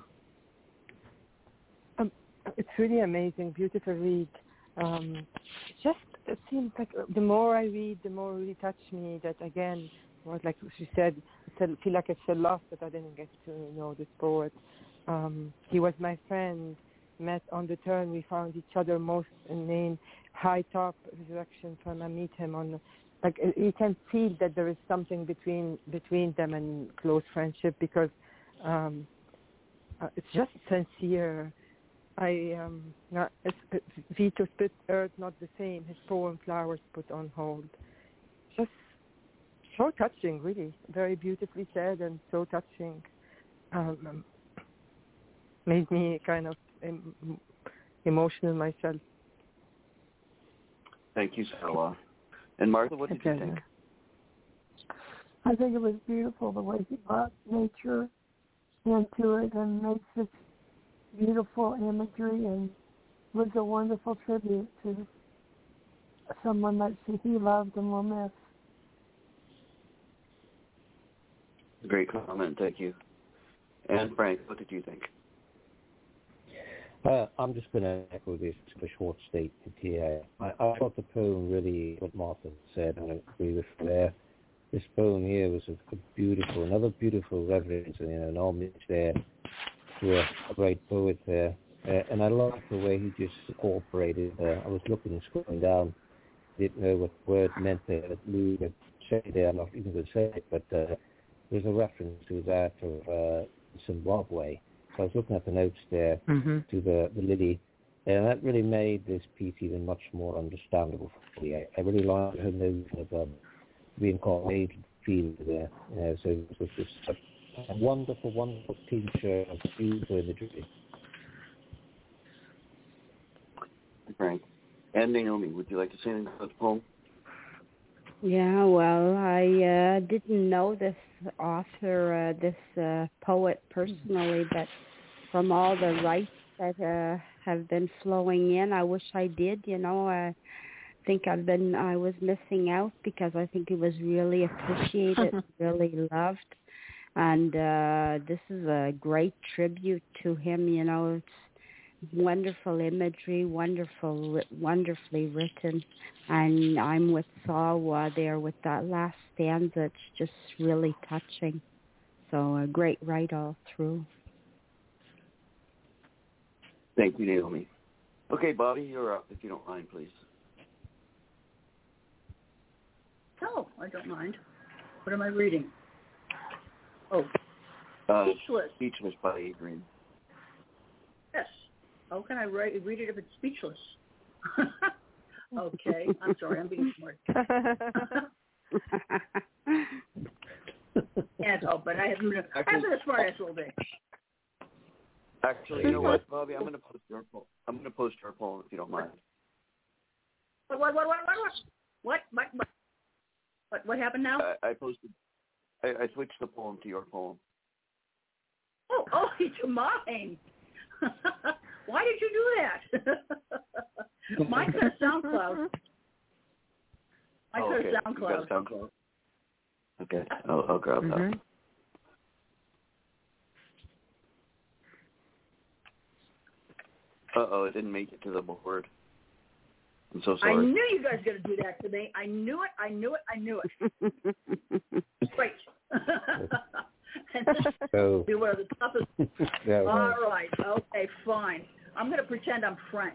Um, it's really amazing, beautiful read. Um, just it seems like the more I read, the more it really touched me. That again, was like she said, I feel like it's a loss that I didn't get to know this poet. Um, he was my friend. Met on the turn, we found each other most in name. High top resurrection from I meet him on, like you can feel that there is something between between them and close friendship because um, uh, it's just sincere. I um, not, it's, it's, Vito split earth not the same. His poem flowers put on hold. Just so touching, really, very beautifully said and so touching. Um, made me kind of emotion in myself. Thank you, Sarah. And Martha, what did you think? I think it was beautiful the way he brought nature into it and makes this beautiful imagery, and was a wonderful tribute to someone that he loved and will miss. Great comment, thank you. And Frank, what did you think? Uh, I'm just going to echo this for a short statement here. I, I thought the poem really, what Martha said, and I agree with her there. This poem here was a, a beautiful, another beautiful reverence and you know, an homage there to a, a great poet there. Uh, and I like the way he just incorporated. Uh, I was looking and scrolling down, didn't know what word meant there. Lou could say there, I'm not even going to say it, but uh, there's a reference to that of uh, Zimbabwe. So I was looking at the notes there mm-hmm. to the, the lily, and that really made this piece even much more understandable for me. I, I really liked her notion of um, reincarnated feel there. You know, so it was just a, a wonderful, wonderful tincture of beautiful imagery. Frank. And Naomi, would you like to say anything about the poem? Yeah, well, I uh, didn't know this author, uh, this uh, poet personally, but from all the rights that uh, have been flowing in, I wish I did. You know, I think I've been, I was missing out because I think it was really appreciated, really loved, and uh, this is a great tribute to him. You know, it's wonderful imagery, wonderful, wonderfully written, and I'm with Sawa there with that last stanza. It's just really touching. So a great write all through. Thank you, Naomi. Okay, Bobby, you're up, if you don't mind, please. No, I don't mind. What am I reading? Oh, uh, Speechless. Speechless by Adrian. Yes. How can I write, read it if it's speechless? Okay, I'm sorry, I'm being smart. Can't help it. I haven't been, I haven't been a smart ass all day. Actually, you know what, Bobby? I'm going to post your poem. I'm going to post your poem if you don't mind. What? What? What? What? What? What? What? What? What, what happened now? I, I posted. I, I switched the poem to your poem. Oh, oh, to mine. Why did you do that? Mine's on SoundCloud. Mine's oh, okay. on SoundCloud. SoundCloud. Okay, I'll, I'll grab mm-hmm. that. Uh-oh, it didn't make it to the board. I'm so sorry. I knew you guys were going to do that to me. I knew it, I knew it, I knew it. Great. So, you were the toughest. Yeah, all right, okay, fine. I'm going to pretend I'm Frank.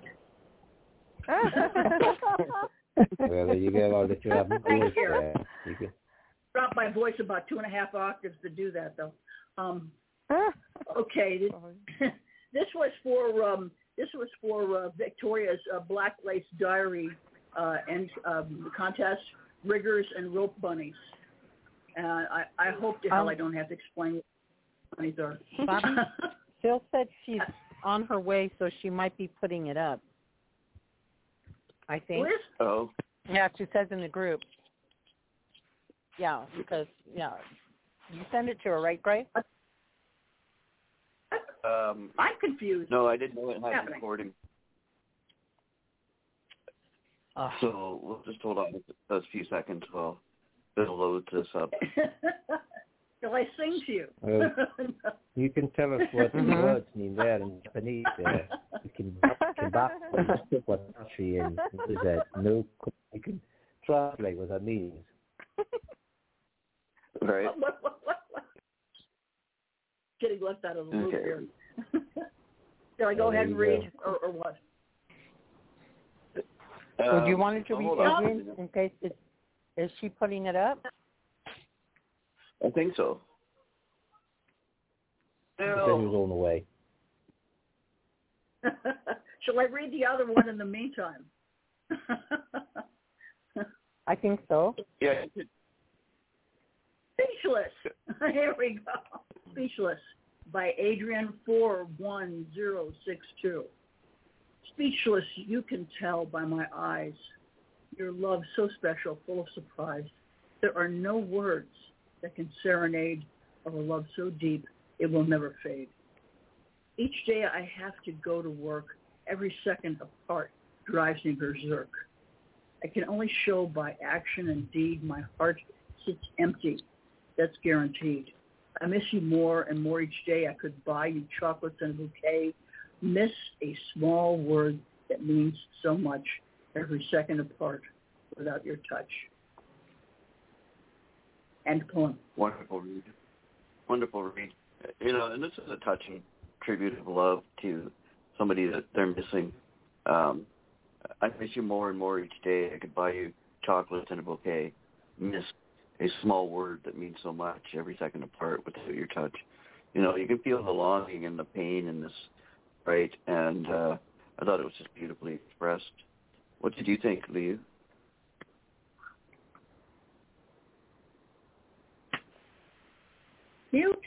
Well, there you go. I'll let you have Thank you. You can... Drop my voice about two and a half octaves to do that, though. Um, okay, this, this was for um, this was for uh, Victoria's uh, Black Lace Diary uh, and um, contest, riggers and rope bunnies. Uh, I, I hope to hell um, I don't have to explain what bunnies are. Bobby, Phil said she's on her way, so she might be putting it up. I think. Oh. Yeah, she says in the group. Yeah, because, yeah. You send it to her, right, Gray? Um, I'm confused. No, I didn't know it had recording. Oh. So we'll just hold on a few seconds while Bill loads this up. Shall I sing to you? Well, you can tell us what the mm-hmm. words mean there in Japanese. Uh, you can come back what actually and is that no. You can translate what that means. Right. What, what, what, what? Getting left out of the loop okay. here. Shall I go oh, ahead and read, or, or what? Um, Would you want her to read oh, Adrian in case it, is she putting it up? I think so. Then he's on the way. Shall I read the other one in the meantime? I think so. Yeah. Speechless. Here we go. Speechless by Adrian four one zero six two. Speechless, you can tell by my eyes. Your love so special, full of surprise. There are no words that can serenade of a love so deep it will never fade. Each day I have to go to work. Every second apart drives me berserk. I can only show by action and deed my heart sits empty. That's guaranteed. I miss you more and more each day. I could buy you chocolates and a bouquet. Miss a small word that means so much every second apart without your touch. End poem. Wonderful read. Wonderful read. You know, and this is a touching tribute of love to somebody that they're missing. Um, I miss you more and more each day. I could buy you chocolates and a bouquet. Miss a small word that means so much every second apart without your touch. You know, you can feel the longing and the pain in this, right? And uh, I thought it was just beautifully expressed. What did you think, Liu? Mute.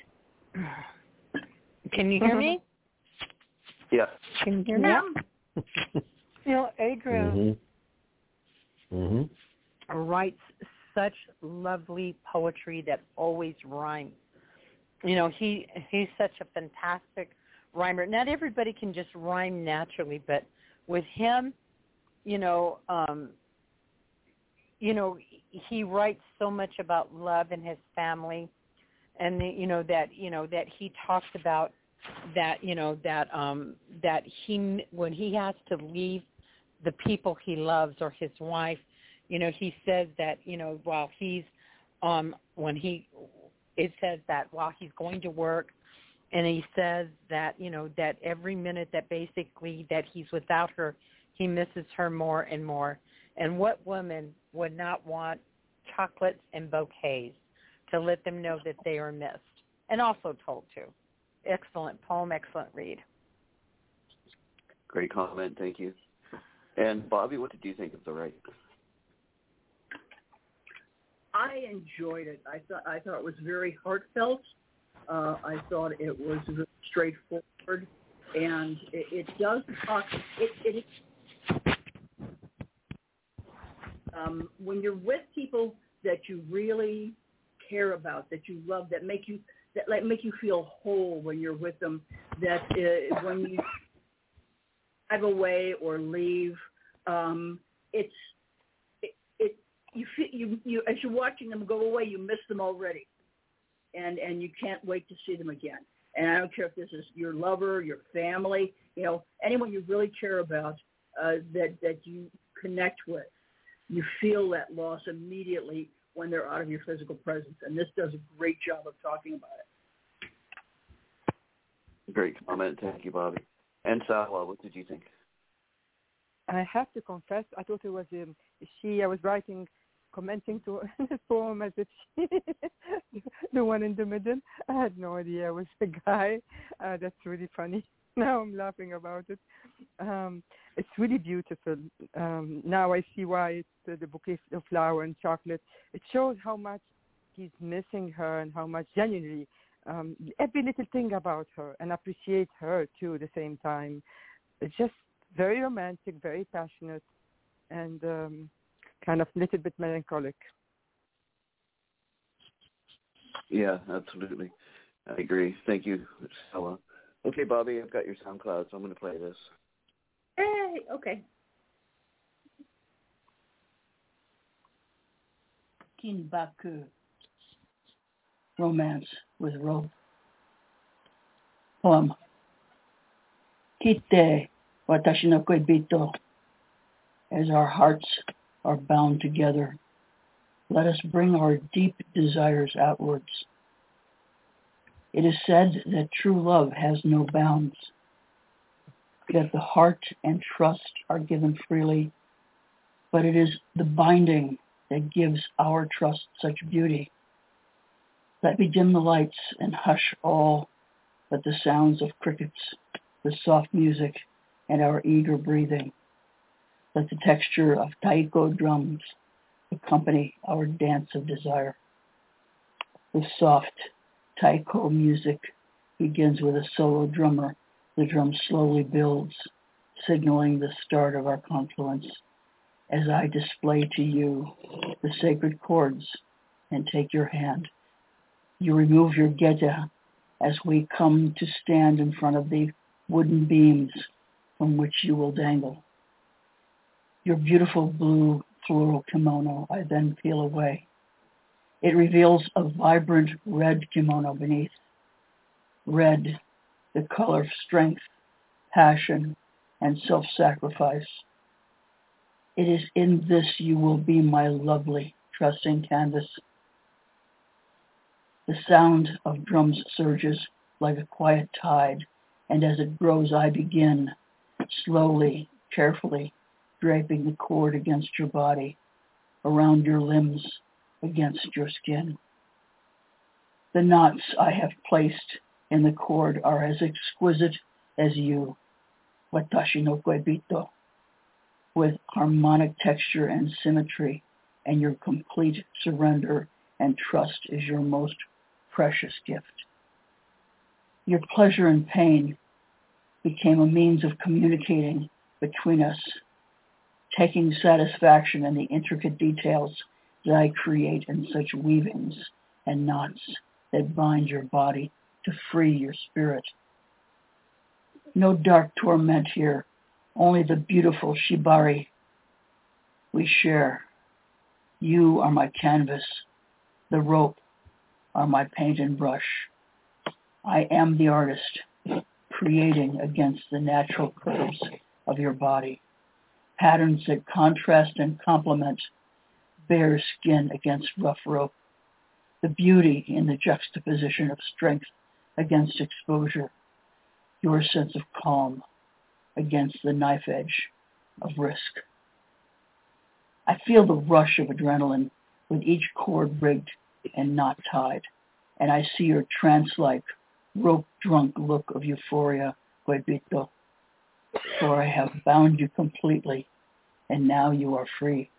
Can you hear me? Yeah. Can you hear me? Yeah. You know, Adrian Mm-hmm. Mm-hmm. writes such lovely poetry that always rhymes. You know, he he's such a fantastic rhymer. Not everybody can just rhyme naturally, but with him, you know, um, you know, he writes so much about love and his family, and the, you know that you know that he talks about that you know that um, that he when he has to leave the people he loves or his wife, you know, he says that you know while he's um, when he it says that while he's going to work. And he says that, you know, that every minute that basically that he's without her, he misses her more and more. And what woman would not want chocolates and bouquets to let them know that they are missed? And also told to. Excellent poem, excellent read. Great comment, thank you. And Bobby, what did you think of the write? I enjoyed it. I thought I thought it was very heartfelt. Uh, I thought it was very straightforward, and it, it does talk. It, it um, when you're with people that you really care about, that you love, that make you that like make you feel whole when you're with them. That uh, when you drive away or leave, um, it's it, it you feel you you as you're watching them go away, you miss them already. And and you can't wait to see them again. And I don't care if this is your lover, your family, you know, anyone you really care about uh, that that you connect with. You feel that loss immediately when they're out of your physical presence. And this does a great job of talking about it. Great comment, thank you, Bobby. And Sawa, what did you think? I have to confess, I thought it was um, she. I was writing. Commenting to the poem as if she, the one in the middle. I had no idea it was a guy. Uh, that's really funny. Now I'm laughing about it. Um, it's really beautiful. Um, now I see why it's uh, the bouquet of flower and chocolate. It shows how much he's missing her and how much genuinely um, every little thing about her, and appreciate her too at the same time. It's just very romantic, very passionate, and um, kind of a little bit melancholic. Yeah, absolutely. I agree. Thank you, Stella. Okay, Bobby, I've got your SoundCloud, so I'm going to play this. Hey, okay. Kinbaku, Romance with Rope. Poem. Kite watashi no koibito. As our hearts are bound together, let us bring our deep desires outwards. It is said that true love has no bounds, that the heart and trust are given freely, but it is the binding that gives our trust such beauty. Let me dim the lights and hush all but the sounds of crickets, the soft music, and our eager breathing. Let the texture of taiko drums accompany our dance of desire. The soft taiko music begins with a solo drummer. The drum slowly builds signaling the start of our confluence as I display to you the sacred chords and take your hand. You remove your geta as we come to stand in front of the wooden beams from which you will dangle. Your beautiful blue floral kimono I then peel away. It reveals a vibrant red kimono beneath. Red, the color of strength, passion, and self-sacrifice. It is in this you will be my lovely, trusting canvas. The sound of drums surges like a quiet tide, and as it grows I begin, slowly, carefully, draping the cord against your body, around your limbs, against your skin. The knots I have placed in the cord are as exquisite as you, Watashi no Koibito, with harmonic texture and symmetry, and your complete surrender and trust is your most precious gift. Your pleasure and pain became a means of communicating between us, taking satisfaction in the intricate details that I create in such weavings and knots that bind your body to free your spirit. No dark torment here, only the beautiful shibari we share. You are my canvas, the rope are my paint and brush. I am the artist, creating against the natural curves of your body, patterns that contrast and complement bare skin against rough rope, the beauty in the juxtaposition of strength against exposure, your sense of calm against the knife edge of risk. I feel the rush of adrenaline with each cord rigged and knot tied, and I see your trance-like, rope-drunk look of euphoria, Koibito, for I have bound you completely, and now you are free.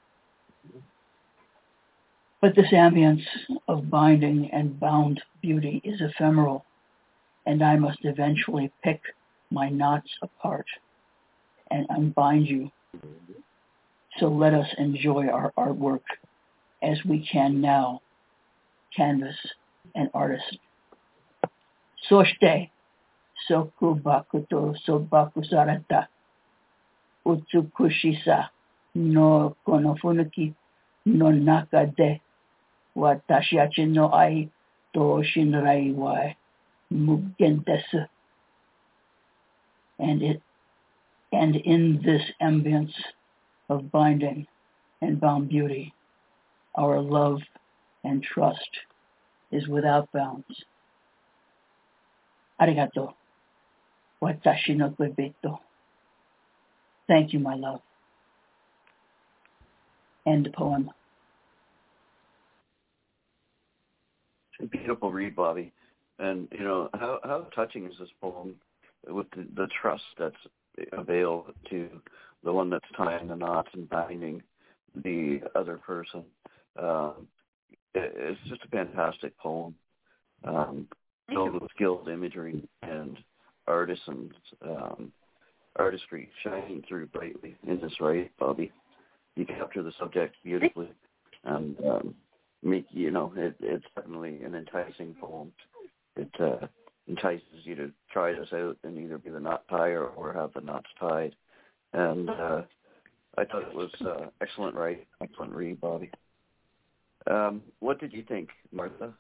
But this ambience of binding and bound beauty is ephemeral, and I must eventually pick my knots apart and unbind you. So let us enjoy our artwork as we can now, canvas and artist. Soshite, soku bakuto sobaku sarata, utsukushisa no konofunuki no naka de watashiachi no ai to shinrai wa mugen desu. And it, and in this ambience of binding and bound beauty, our love and trust is without bounds. Arigato. Watashi no koibito. Thank you, my love. End poem. It's a beautiful read, Bobby. And, you know, how, how touching is this poem with the, the trust that's available to the one that's tying the knots and binding the other person. Um, it, it's just a fantastic poem. Um, filled with skilled imagery and artisans, um, artistry shining through brightly in this, right, Bobby? You capture the subject beautifully, and um, make you know it, it's definitely an enticing poem. It uh, entices you to try this out and either be the knot tire or have the knots tied. And uh, I thought it was uh, excellent, right? Excellent read, Bobby. Um, what did you think, Martha?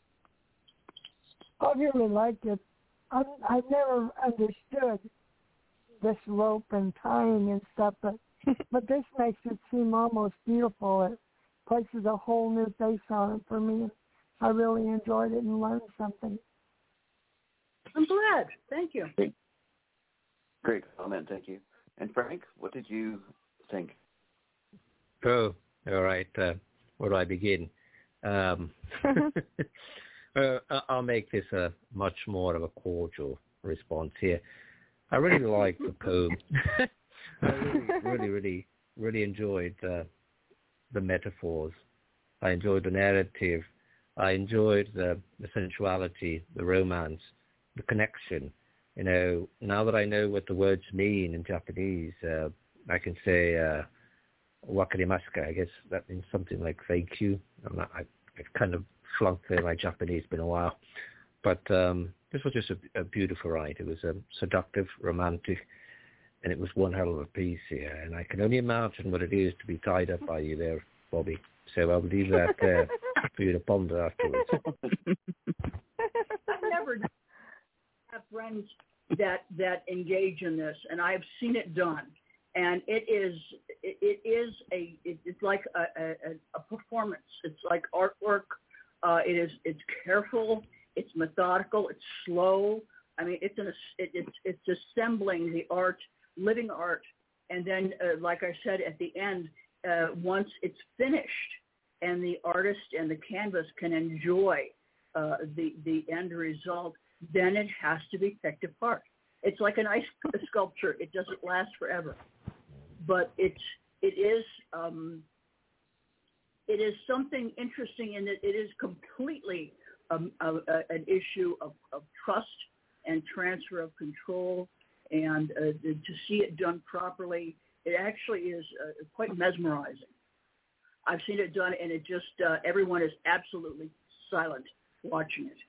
I really liked it. I I never understood this rope and tying and stuff, but but this makes it seem almost beautiful. It places a whole new face on it for me. I really enjoyed it and learned something. I'm glad. Thank you. Great, Great comment. Thank you. And Frank, what did you think? Oh, all right. Uh, where do I begin? Um, uh, I'll make this a much more of a cordial response here. I really liked the poem. I really, really, really, really enjoyed uh, the metaphors. I enjoyed the narrative. I enjoyed the, the sensuality, the romance, the connection. you know, now that I know what the words mean in Japanese, uh, I can say uh, wakarimasu. I guess that means something like thank you. I'm not, I, I've kind of flunked there my Japanese. It's been a while. But um, this was just a, a beautiful ride. It was um, seductive, romantic, and it was one hell of a piece here. And I can only imagine what it is to be tied up by you there, Bobby. So I'll leave that there for you to ponder afterwards. I've never have friends that that engage in this, and I've seen it done. And it is it, it is a it, it's like a, a, a performance. It's like artwork. Uh, it is it's careful. It's methodical. It's slow. I mean, it's an it, it's it's assembling the art, living art, and then, uh, like I said at the end, uh, once it's finished, and the artist and the canvas can enjoy uh, the the end result, then it has to be picked apart. It's like an ice sculpture. It doesn't last forever, but it's it is um, it is something interesting in that it is completely um, a, a, an issue of, of trust and transfer of control, and uh, to see it done properly, it actually is uh, quite mesmerizing. I've seen it done, and it just uh, everyone is absolutely silent watching it.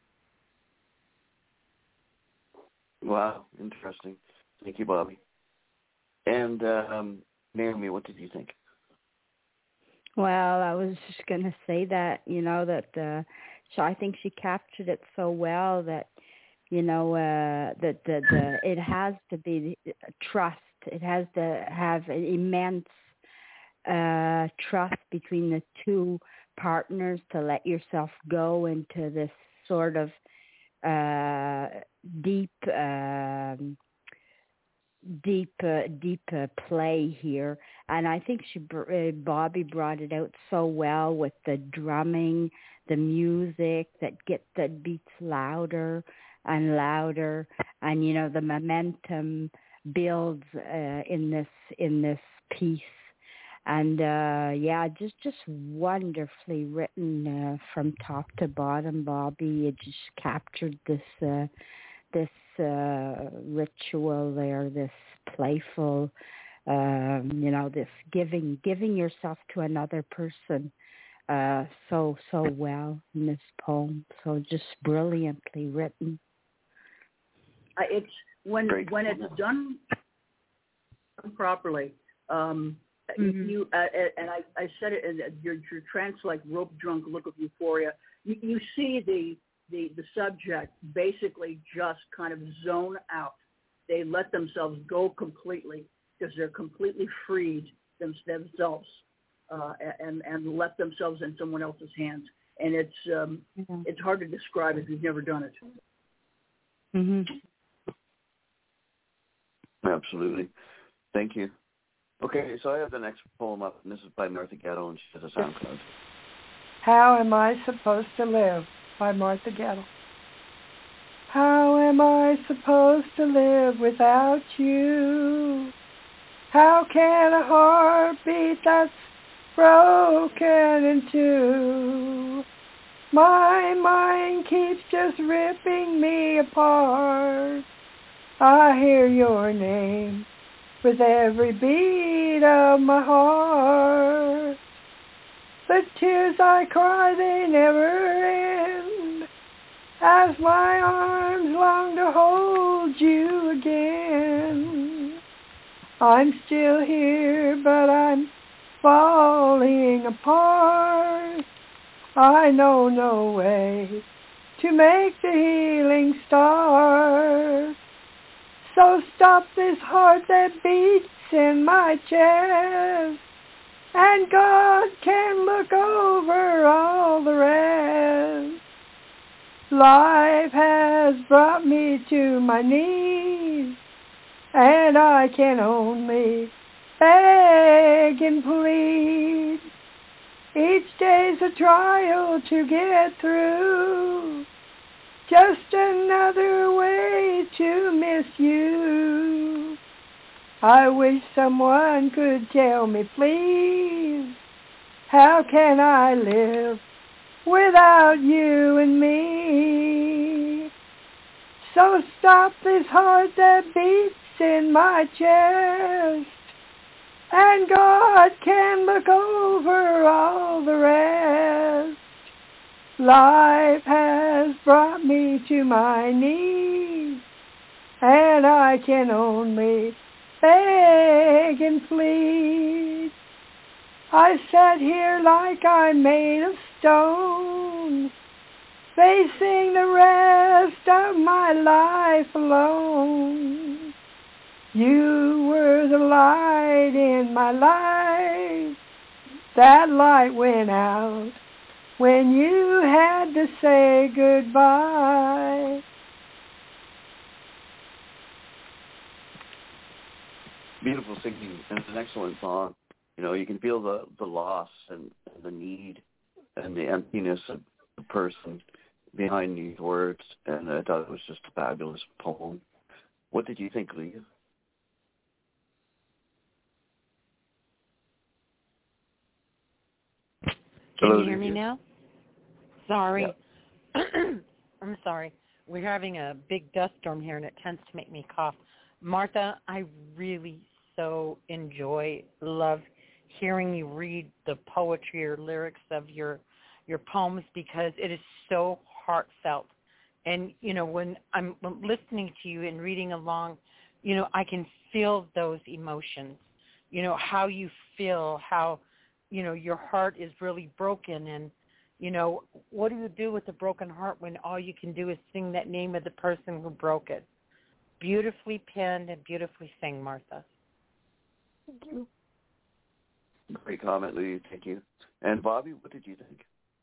Wow, interesting. Thank you, Bobby. And um, Naomi, what did you think? Well, I was just going to say that, you know, that uh, so I think she captured it so well that, you know, uh, that the, the it has to be trust. It has to have an immense uh, trust between the two partners to let yourself go into this sort of uh, deep, um, deep, uh, deep uh, play here. And I think she, uh, Bobby brought it out so well with the drumming, the music that gets that beats louder and louder, and you know the momentum builds uh, in this in this piece. And uh, yeah, just just wonderfully written uh, from top to bottom, Bobby. It just captured this uh, this uh, ritual there, this playful, um, you know, this giving giving yourself to another person uh, so so well in this poem. So just brilliantly written. Uh, it's when Great. when it's done properly. Um, Mm-hmm. You uh, and I, I said it in your, your trance like rope drunk look of euphoria. You, you see the, the the subject basically just kind of zone out. They let themselves go completely because they're completely freed them, themselves uh, and and let themselves in someone else's hands. And it's um, mm-hmm. it's hard to describe if you've never done it. Mm-hmm. Absolutely. Thank you. Okay, so I have the next poem up, and this is by Martha Gettle, and she has a SoundCloud. How Am I Supposed to Live by Martha Gettle. How am I supposed to live without you? How can a heart beat that's broken in two? My mind keeps just ripping me apart. I hear your name with every beat of my heart. The tears I cry, they never end, as my arms long to hold you again. I'm still here, but I'm falling apart. I know no way to make the healing start. So stop this heart that beats in my chest, and God can look over all the rest. Life has brought me to my knees, and I can only beg and plead. Each day's a trial to get through, just another way to miss you. I wish someone could tell me, please, how can I live without you and me? So stop this heart that beats in my chest, and God can look over all the rest. Life has brought me to my knees, and I can only beg and plead. I sat here like I'm made of stone, facing the rest of my life alone. You were the light in my life. That light went out when you had to say goodbye. Beautiful singing, and it's an excellent song. You know, you can feel the, the loss and, and the need and the emptiness of the person behind these words, and I thought it was just a fabulous poem. What did you think, Leah? Can you hear me now? Sorry. Yeah. I'm sorry. We're having a big dust storm here, and it tends to make me cough. Martha, I really so enjoy, love hearing you read the poetry or lyrics of your your poems, because it is so heartfelt. And, you know, when I'm listening to you and reading along, you know, I can feel those emotions, you know, how you feel, how, you know, your heart is really broken. And, you know, what do you do with a broken heart when all you can do is sing that name of the person who broke it? Beautifully penned and beautifully sang, Martha. Thank you. Great comment, Lee. Thank you. And Bobby, what did you think?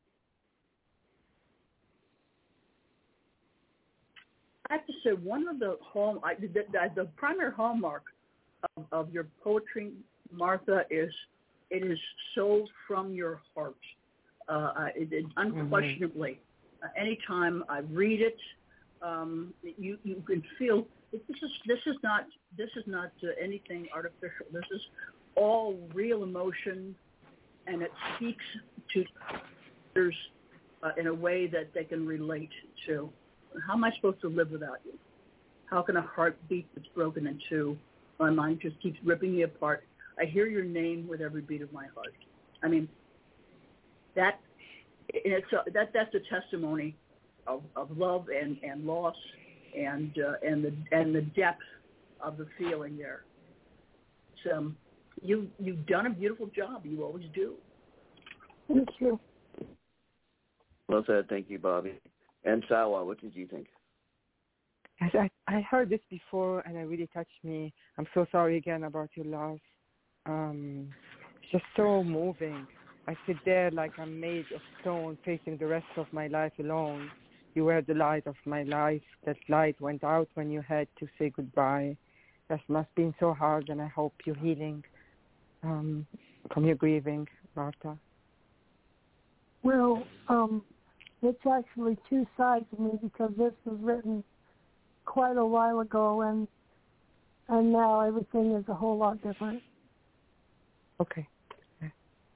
I have to say, one of the hall, I, the, the, the primary hallmark of, of your poetry, Martha, is it is so from your heart. Uh, it, it, unquestionably, mm-hmm. uh, anytime I read it, um, you you can feel this is this is not this is not uh, anything artificial. This is all real emotion, and it speaks to others uh, in a way that they can relate to. How am I supposed to live without you? How can a heart beat that's broken in two? My mind just keeps ripping me apart. I hear your name with every beat of my heart. I mean, that it's a, that that's a testimony of, of love and, and loss and uh, and the and the depth of the feeling there. It's, um, you you've done a beautiful job. You always do. Thank you. Well said. Thank you, Bobby. And Sawa, what did you think? Yes, I, I heard this before, and it really touched me. I'm so sorry again about your loss. Um, it's just so moving. I sit there like I'm made of stone, facing the rest of my life alone. You were the light of my life. That light went out when you had to say goodbye. That must have been so hard, and I hope you're healing um, from your grieving, Martha. Well, um, it's actually two sides of me, because this was written quite a while ago, and and now everything is a whole lot different. Okay. Yeah.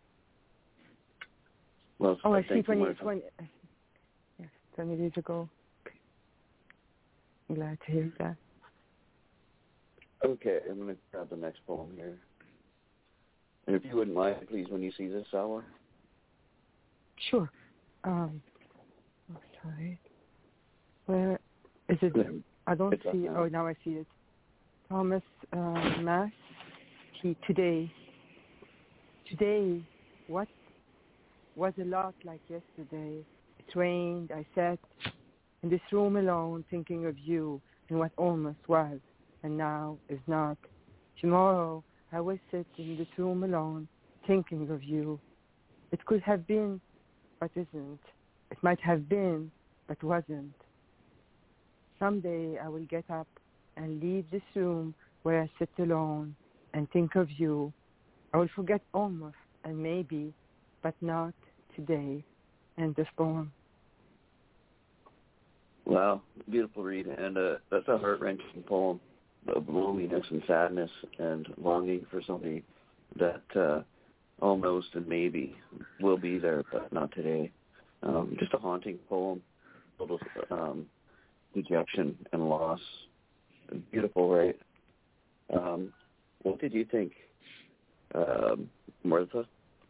Well, oh, I see. twenty, twenty, twenty, yes, twenty days ago. Okay. I'm glad to hear that. Okay, I'm going to grab the next poem here. And if you wouldn't mind, please, when you see this, Sawa. Sure. Um, oh, sorry. Where is it? I don't it's see it. Oh, now I see it. Thomas uh, Mass. He, today. Today, what was a lot like yesterday. It rained. I sat in this room alone, thinking of you and what almost was, and now is not. Tomorrow, I will sit in this room alone, thinking of you. It could have been, but isn't. It might have been, but wasn't. Someday I will get up and leave this room where I sit alone and think of you. I will forget almost and maybe, but not today. End of poem. Wow, beautiful read, and uh, that's a heart-wrenching poem of loneliness and sadness and longing for somebody that uh, almost and maybe will be there, but not today. Um, just a haunting poem, filled with um, dejection and loss. Beautiful, right? Um, what did you think, um, Martha?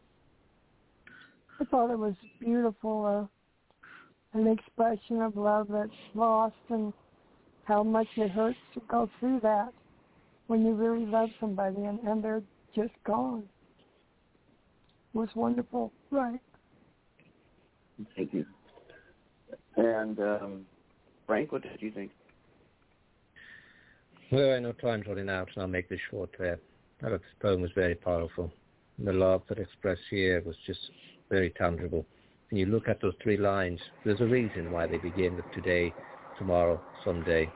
I thought it was beautiful, uh, an expression of love that's lost and how much it hurts to go through that when you really love somebody and, and they're just gone. It was wonderful, right? Thank you. And um, Frank, what did you think? Well, I know time's running out, and I'll make this short. Uh, I thought this poem was very powerful. And the love that expressed here was just very tangible. When you look at those three lines, there's a reason why they begin with today, tomorrow, someday.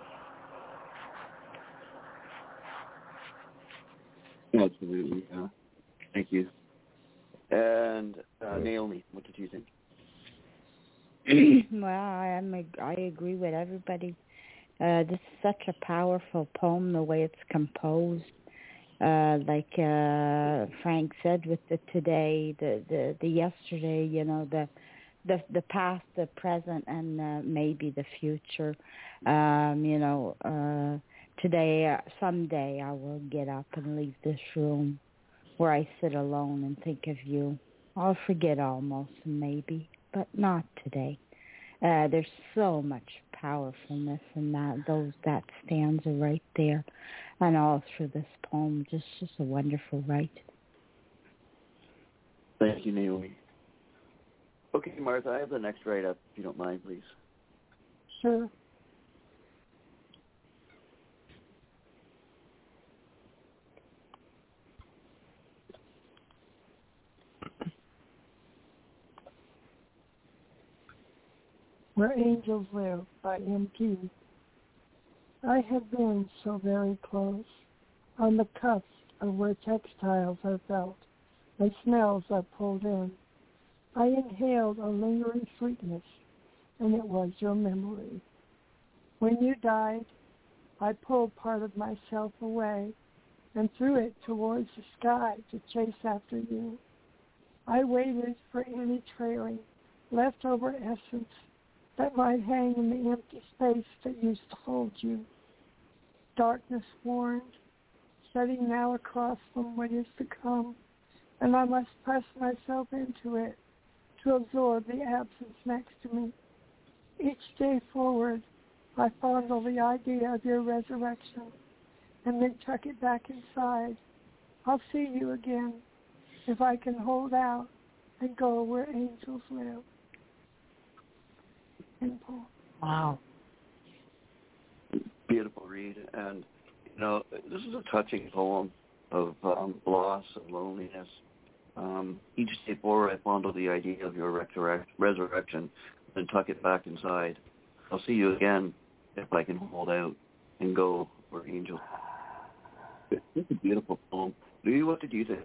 Absolutely, yeah. Thank you. And uh, Naomi, what did you think? Well, I am. I agree with everybody. Uh, this is such a powerful poem, the way it's composed. Uh, like uh, Frank said, with the today, the, the, the yesterday, you know, the the the past, the present, and uh, maybe the future. Um, you know, uh, today, uh, someday, I will get up and leave this room where I sit alone and think of you. I'll forget almost, maybe, but not today. Uh, there's so much powerfulness in that, those that stanza right there, and all through this poem. Just, just a wonderful write. Thank you, Naomi. Okay, Martha, I have the next write-up, if you don't mind, please. Sure. Where Angels Live by M P. I have been so very close, on the cusp of where textiles are felt, and smells are pulled in. I inhaled a lingering sweetness, and it was your memory. When you died, I pulled part of myself away and threw it towards the sky to chase after you. I waited for any trailing, leftover essence that might hang in the empty space that used to hold you. Darkness warned, setting now across from what is to come, and I must press myself into it to absorb the absence next to me. Each day forward, I fondle the idea of your resurrection and then tuck it back inside. I'll see you again if I can hold out and go where angels live. Simple. Wow. Beautiful read. And, you know, this is a touching poem of um, loss and loneliness. Um, each day forward, I fondle the idea of your resurrect- resurrection and tuck it back inside. I'll see you again if I can hold out and go where angels. It's a beautiful poem. Louis, what did you think?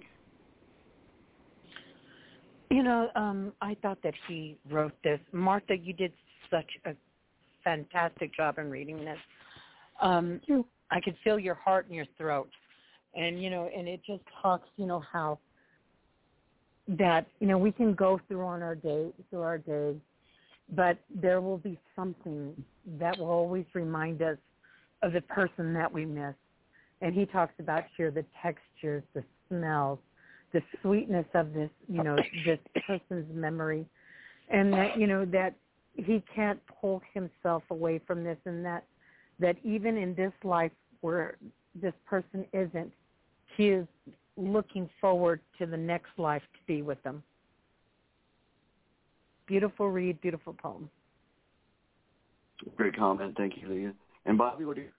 You know, um, I thought that he wrote this. Martha, you did such a fantastic job in reading this. Um, I could feel your heart in your throat. And, you know, and it just talks, you know, how that, you know, we can go through on our day, through our days, but there will be something that will always remind us of the person that we miss. And he talks about here the textures, the smells, the sweetness of this, you know, this person's memory, and that, you know, that he can't pull himself away from this, and that, that even in this life where this person isn't, he is looking forward to the next life to be with them. Beautiful read, beautiful poem. Great comment. Thank you, Leah. And Bobby, what do you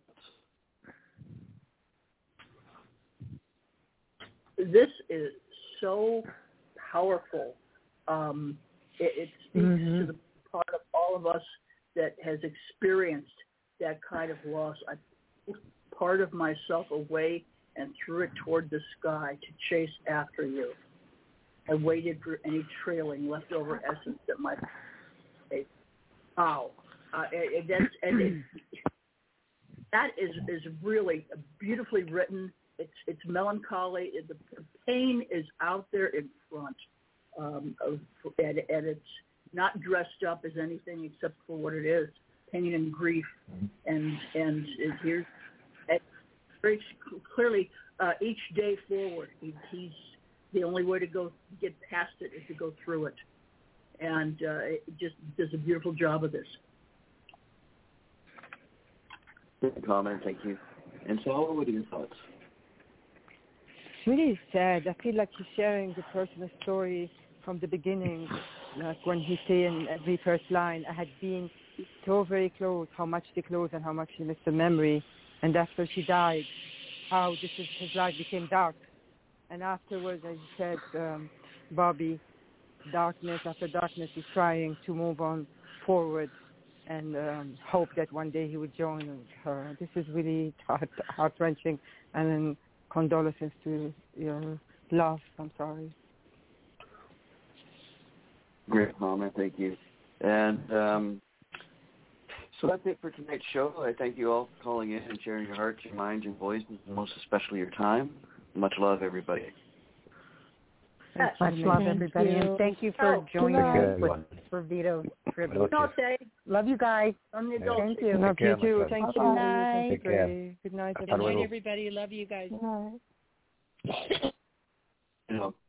This is so powerful. Um, it, it speaks mm-hmm. to the part of all of us that has experienced that kind of loss. I pulled part of myself away and threw it toward the sky to chase after you. I waited for any trailing leftover essence that might be. Wow. Uh, and, that's, and it, that is, is really beautifully written. It's it's melancholy. The, the pain is out there in front, um, of, and, and it's not dressed up as anything except for what it is. pain and grief, and and it, here's very clearly uh, each day forward. He, he's the only way to go get past it is to go through it, and uh, it just does a beautiful job of this. Good comment, thank you. And so, what are your thoughts? It's really sad. I feel like he's sharing the personal story from the beginning. Like when he say in every first line, I had been so very close, how much they close and how much he missed the memory. And after she died, how this is, his life became dark. And afterwards, as you said, um, Bobby, darkness after darkness, he's trying to move on forward and um, hope that one day he would join her. This is really heart, heart-wrenching. And then condolences to your loss. I'm sorry. Great comment, thank you. And um, so that's it for tonight's show. I thank you all for calling in and sharing your hearts, your minds, your voices, and most especially your time. Much love, everybody. Much love, everybody, you. and thank you for Oh, joining us everyone. for Vito Tribute. Okay. Love you guys. I'm the adult. Thank you. Love you too. much Thank love. you. Good night. Thank Take care. you. Good night, Good everyone. night, everybody. Love you guys. Good night. You know,